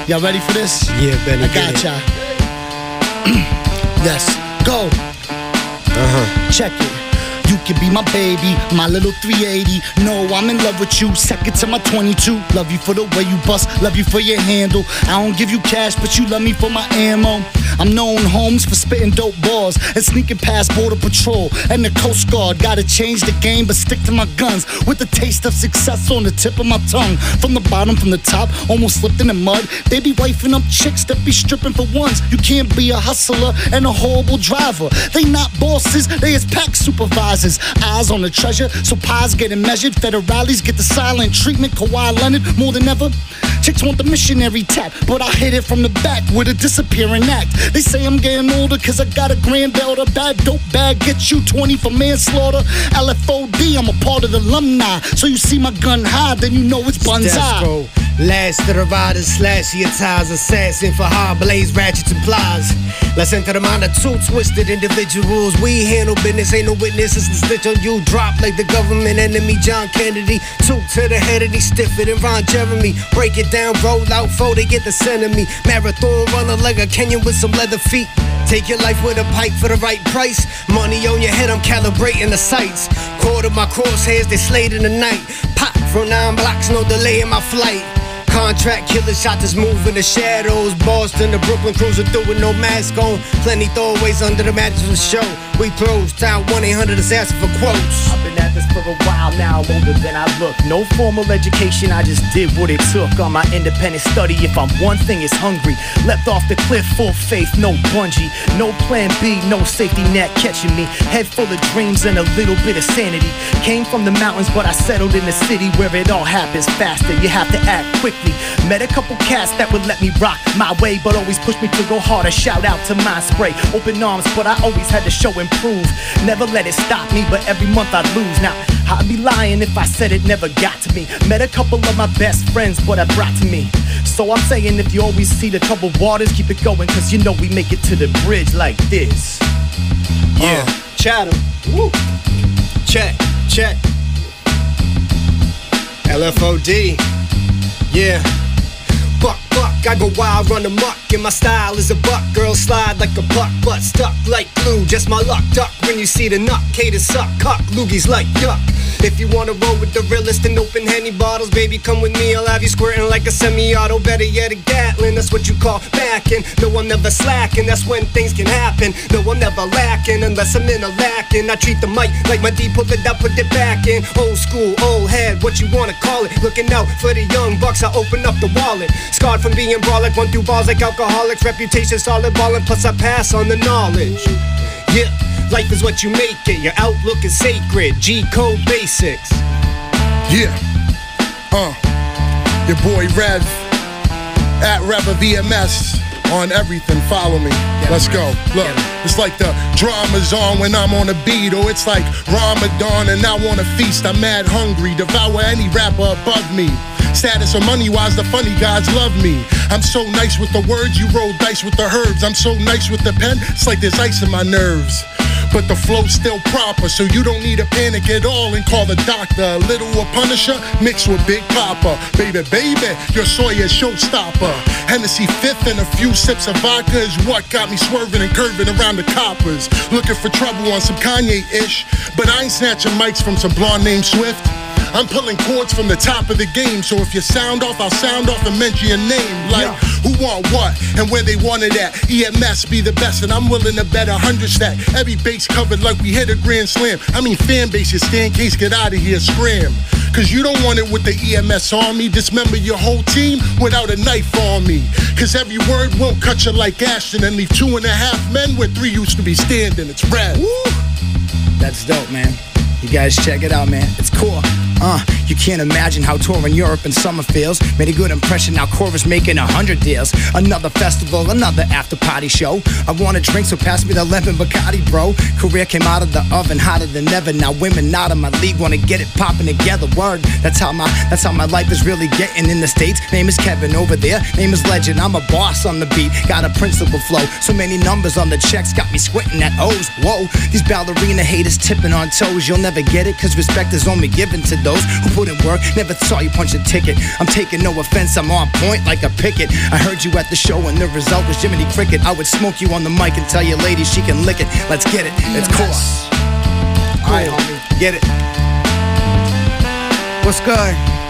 Y'all ready for this?
Yeah, Benny.
I got y'all. Let's go.
Uh-huh.
Check it. You can be my baby, my little three eighty. No, I'm in love with you, second to my twenty-two. Love you for the way you bust, love you for your handle. I don't give you cash, but you love me for my ammo. I'm known, Holmes, for spitting dope bars and sneaking past Border Patrol and the Coast Guard. Gotta change the game, but stick to my guns with the taste of success on the tip of my tongue. From the bottom, from the top, almost slipped in the mud. They be wifing up chicks that be stripping for ones. You can't be a hustler and a horrible driver. They not bosses, they is pack supervisors. Eyes on the treasure, so pies getting measured. Federales get the silent treatment. Kawhi Leonard, more than ever. Chicks want the missionary tap, but I hit it from the back with a disappearing act. They say I'm getting older cause I got a granddaughter. Bad dope bag, get you twenty for manslaughter. L F O D, I'm a part of the alumni. So you see my gun high, then you know it's Banzai.
Last of the riders, slash your ties, assassin for hard blades, ratchets and plies. Let's enter the mind of two twisted individuals. We handle business, ain't no witnesses to stitch on you. Drop like the government enemy, John Kennedy. Two to the head of these stiffer than Ron Jeremy. Break it down, roll out, four, they get the scent of me. Marathon runner like a Kenyan with some leather feet. Take your life with a pipe for the right price. Money on your head, I'm calibrating the sights. Quarter my crosshairs, they slayed in the night. Pop from nine blocks, no delay in my flight. Contract killer shot this move in the shadows. Boston to Brooklyn cruising through with no mask on. Plenty throwaways under the mattress for show. We pros, dial one eight hundred is asking for quotes.
I've been at this for a while now, older than I look. No formal education, I just did what it took. On my independent study, if I'm one thing, it's hungry. Leapt off the cliff, full faith, no bungee. No plan B, no safety net catching me. Head full of dreams and a little bit of sanity. Came from the mountains, but I settled in the city where it all happens faster. You have to act quickly. Met a couple cats that would let me rock my way, but always pushed me to go harder. Shout out to my spray. Open arms, but I always had to show improve. Never let it stop me, but every month I'd lose. Now, I'd be lying if I said it never got to me. Met a couple of my best friends, but I brought to me. So I'm saying if you always see the troubled waters, keep it going, cause you know we make it to the bridge like this.
Yeah, uh, Chatham. Woo. Check, check. L F O D. Yeah. Buck, buck, I go wild, run amok, and my style is a buck. Girls slide like a buck, butt stuck like glue. Just my luck, duck when you see the nut. Caters suck, cuck, loogies like yuck. If you wanna roll with the realest and open Henny bottles, baby, come with me, I'll have you squirting like a semi-auto. Better yet, a Gatlin, that's what you call backing. No, I'm never slacking, that's when things can happen. No, I'm never lacking, unless I'm in a lacking. I treat the mic like my D, pull it up, put it back in. Old school, old head, what you wanna call it. Looking out for the young bucks, I open up the wallet. Scarred from being brolic, run through bars like alcoholics. Reputation solid ballin', plus I pass on the knowledge. Yeah. Life is what you make it, your outlook is sacred. G-code basics.
Yeah, uh, your boy Rev, at Rev of V M S, on everything, follow me. Let's go. Look, it's like the drama's on when I'm on a beat, or it's like Ramadan and I want to feast. I'm mad hungry, devour any rapper above me. Status or money-wise, the funny guys love me. I'm so nice with the words, you roll dice with the herbs. I'm so nice with the pen, it's like there's ice in my nerves. But the flow's still proper, so you don't need to panic at all and call the doctor. A little a Punisher mixed with Big Papa. Baby, baby, your Sawyer showstopper. Hennessy fifth and a few sips of vodka is what got me swerving and curving around the coppers. Looking for trouble on some Kanye-ish, but I ain't snatching mics from some blonde named Swift. I'm pulling chords from the top of the game, so if you sound off, I'll sound off and mention your name. Like, yeah. Who want what and where they want it at. E M S be the best, and I'm willing to bet a hundred stack. Every base covered like we hit a grand slam. I mean, fan base, you stand case, get out of here, scram. Cause you don't want it with the E M S army. Dismember your whole team without a knife on me. Cause every word won't cut you like Ashton and leave two and a half men where three used to be standing. It's Rev.
Woo. That's dope, man. You guys check it out, man. It's cool. Uh, you can't imagine how touring Europe in summer feels. Made a good impression, now Corvus making a hundred deals. Another festival, another after party show. I want a drink, so pass me the lemon Bacardi, bro. Career came out of the oven, hotter than ever. Now women out of my league wanna get it popping together. Word, that's how my that's how my life is really getting in the States. Name is Kevin over there, name is Legend. I'm a boss on the beat, got a principal flow. So many numbers on the checks got me squinting at O's. Whoa, these ballerina haters tipping on toes. You'll never
never get it, cause respect is only given to those who put in work. Never saw you punch a ticket. I'm taking no offense, I'm on point like a picket. I heard you at the show and the result was Jiminy Cricket. I would smoke you on the mic and tell your lady she can lick it. Let's get it, it's cool. Alright, homie, get it.
What's good?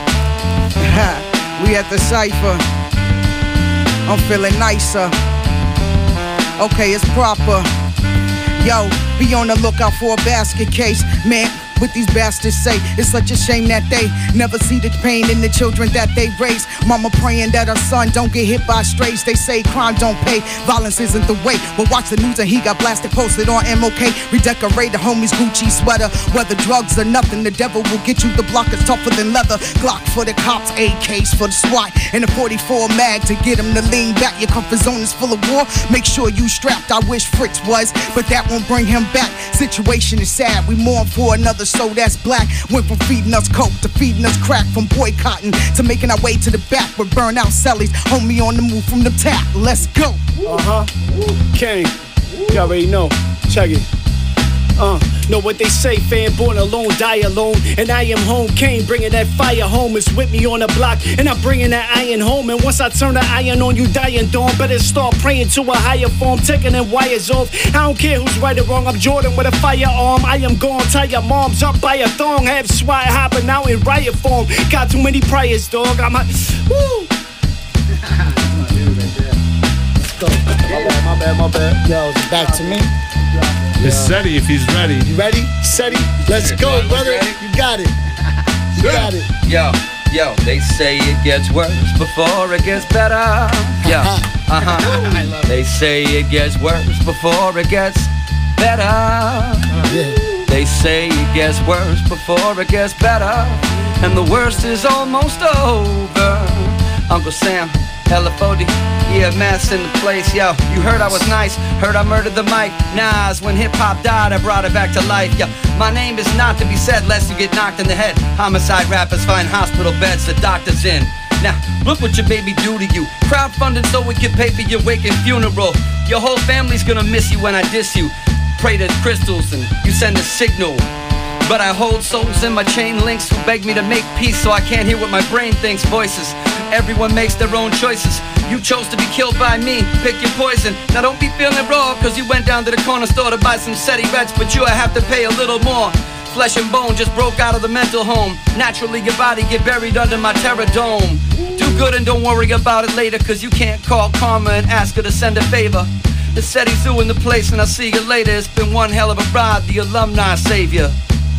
We at the Cypher. I'm feeling nicer. Okay, it's proper. Yo, be on the lookout for a basket case. Man, what these bastards say, it's such a shame that they never see the pain in the children that they raise. Mama praying that her son don't get hit by strays. They say crime don't pay, violence isn't the way. But watch the news and he got blasted, posted on M O K. Redecorate the homie's Gucci sweater. Whether drugs or nothing, the devil will get you. The block is tougher than leather. Glock for the cops, A Ks for the SWAT, and a forty-four mag to get him to lean back. Your comfort zone is full of war, make sure you strapped. I wish Fritz was, but that won't bring him back. Situation is sad, we mourn for another soul that's black. Went from feeding us coke to feeding us crack, from boycotting to making our way to the back with burnout cellies. Homie on the move from the tap, let's go.
Uh-huh. Kane, you already know. Check it. Uh, know what they say, fan born alone, die alone. And I am home, Kane bringing that fire home. It's with me on the block, and I'm bringing that iron home. And once I turn the iron on, you dying dawn. Better start praying to a higher form, taking them wires off. I don't care who's right or wrong, I'm Jordan with a firearm. I am gone, tie your moms up by a thong. Have SWAT hopping out in riot form. Got too many priors, dog. I'm a, woo.
Let's go. My bad, my bad, my bad. Yo, it's back to me.
It's Seti if he's ready.
You ready? Seti? Let's go, brother. You got it. You got it.
Yo, yo, they say it gets worse before it gets better. Yo, uh-huh. They say it gets worse before it gets better.
Yeah.
They say it gets worse before it gets better. And the worst is almost over. Uncle Sam, L F O D, yeah, mass in the place, yo. You heard I was nice, heard I murdered the mic. Nas, when hip-hop died, I brought it back to life, yo. My name is not to be said lest you get knocked in the head. Homicide rappers find hospital beds, the doctor's in. Now, look what your baby do to you. Crowdfunding so we can pay for your wake and funeral. Your whole family's gonna miss you when I diss you. Pray to crystals and you send a signal. But I hold souls in my chain links who beg me to make peace so I can't hear what my brain thinks. Voices, everyone makes their own choices. You chose to be killed by me, pick your poison. Now don't be feeling raw cause you went down to the corner store to buy some Seti Reds, but you have to pay a little more. Flesh and bone just broke out of the mental home. Naturally your body get buried under my terror dome. Do good and don't worry about it later, cause you can't call karma and ask her to send a favor. The Seti Zoo in the place and I'll see you later. It's been one hell of a ride, the alumni savior.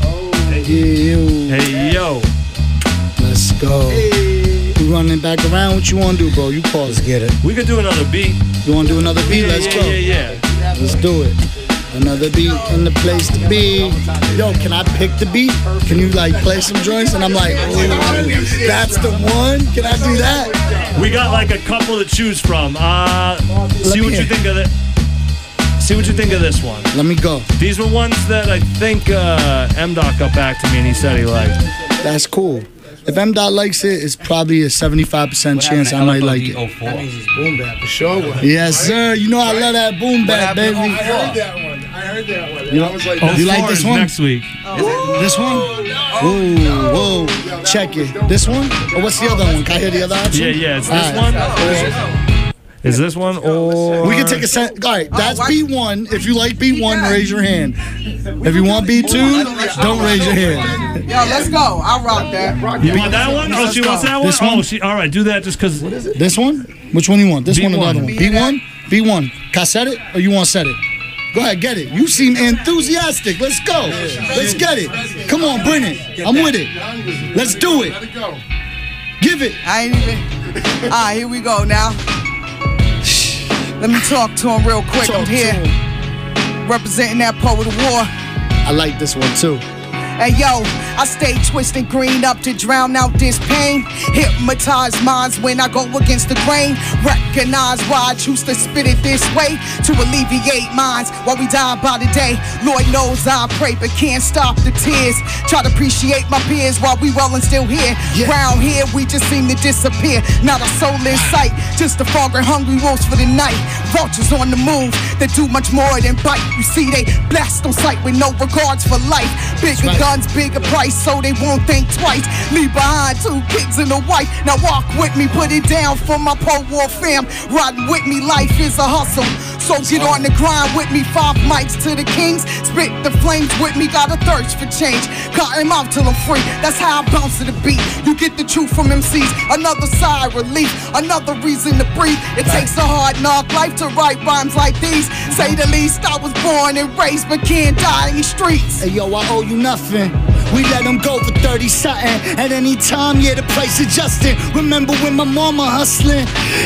Hey yo.
Hey yo.
Let's go. Hey. We running back around. What you wanna do, bro? You call.
Let's get it.
We could do another beat.
You wanna do another beat?
Yeah,
Let's
yeah,
go.
Yeah, yeah.
Let's do it. Another beat in the place to be. Yo, can I pick the beat? Can you like play some joints? And I'm like, ooh, that's the one? Can I do that?
We got like a couple to choose from. Uh, see what
hear.
you think of it. See what you think of this one.
Let me go.
These were ones that I think uh, M-Dot got back to me and he said he liked.
That's cool. If M-Dot likes it, it's probably a seventy-five percent chance I might like it.
That means it's boom bap for sure.
Yes, sir. You know I love that boom bap, baby.
I heard that one. I heard that one.
You,
I was like,
you like this one?
Next week.
This one? Whoa, whoa. Check it. This one? Or what's the other one? Can I hear the other option?
Yeah, yeah. It's
All
this
right.
one. Is this one or
we can take a set. All right, that's B one. If you like B one, raise your hand. If you want B two, don't raise your hand.
Yo, let's go. I'll rock that.
You want that one? Oh, she wants that one?
This one?
Oh, she, all right, do that just because.
This one? Which one you want? This one or the other one? B one? B one. Can I set it or you want to set it? Go ahead, get it. You seem enthusiastic. Let's go. Let's get it. Come on, bring it. I'm with it. Let's do it. Give it.
I ain't even. All right, here we go now. Let me talk to him real quick.
Talk
I'm here representing that poet of war.
I like this one too.
Hey yo, I stay twisted green up to drown out this pain. Hypnotize minds when I go against the grain. Recognize why I choose to spit it this way, to alleviate minds while we die by the day. Lord knows I pray but can't stop the tears. Try to appreciate my peers while we well and still here. Yeah. Round here we just seem to disappear. Not a soul in sight, just a fog and hungry wolves for the night. Vultures on the move that do much more than bite. You see they blast on sight with no regards for life. Bigger Guns bigger price, so they won't think twice. Leave behind two kids and a wife. Now walk with me, put it down for my pro-war fam. Riding with me, life is a hustle. So get on the grind with me, five mics to the kings. Spit the flames with me, got a thirst for change. Cut him out till I'm free, that's how I bounce to the beat. You get the truth from M Cs, another side relief, another reason to breathe. It takes a hard knock life to write rhymes like these. Say the least, I was born and raised, but can't die in these streets.
Hey yo, I owe you nothing. We let them go for thirty something. At any time, yeah, the price adjusted. Remember when my mama hustling?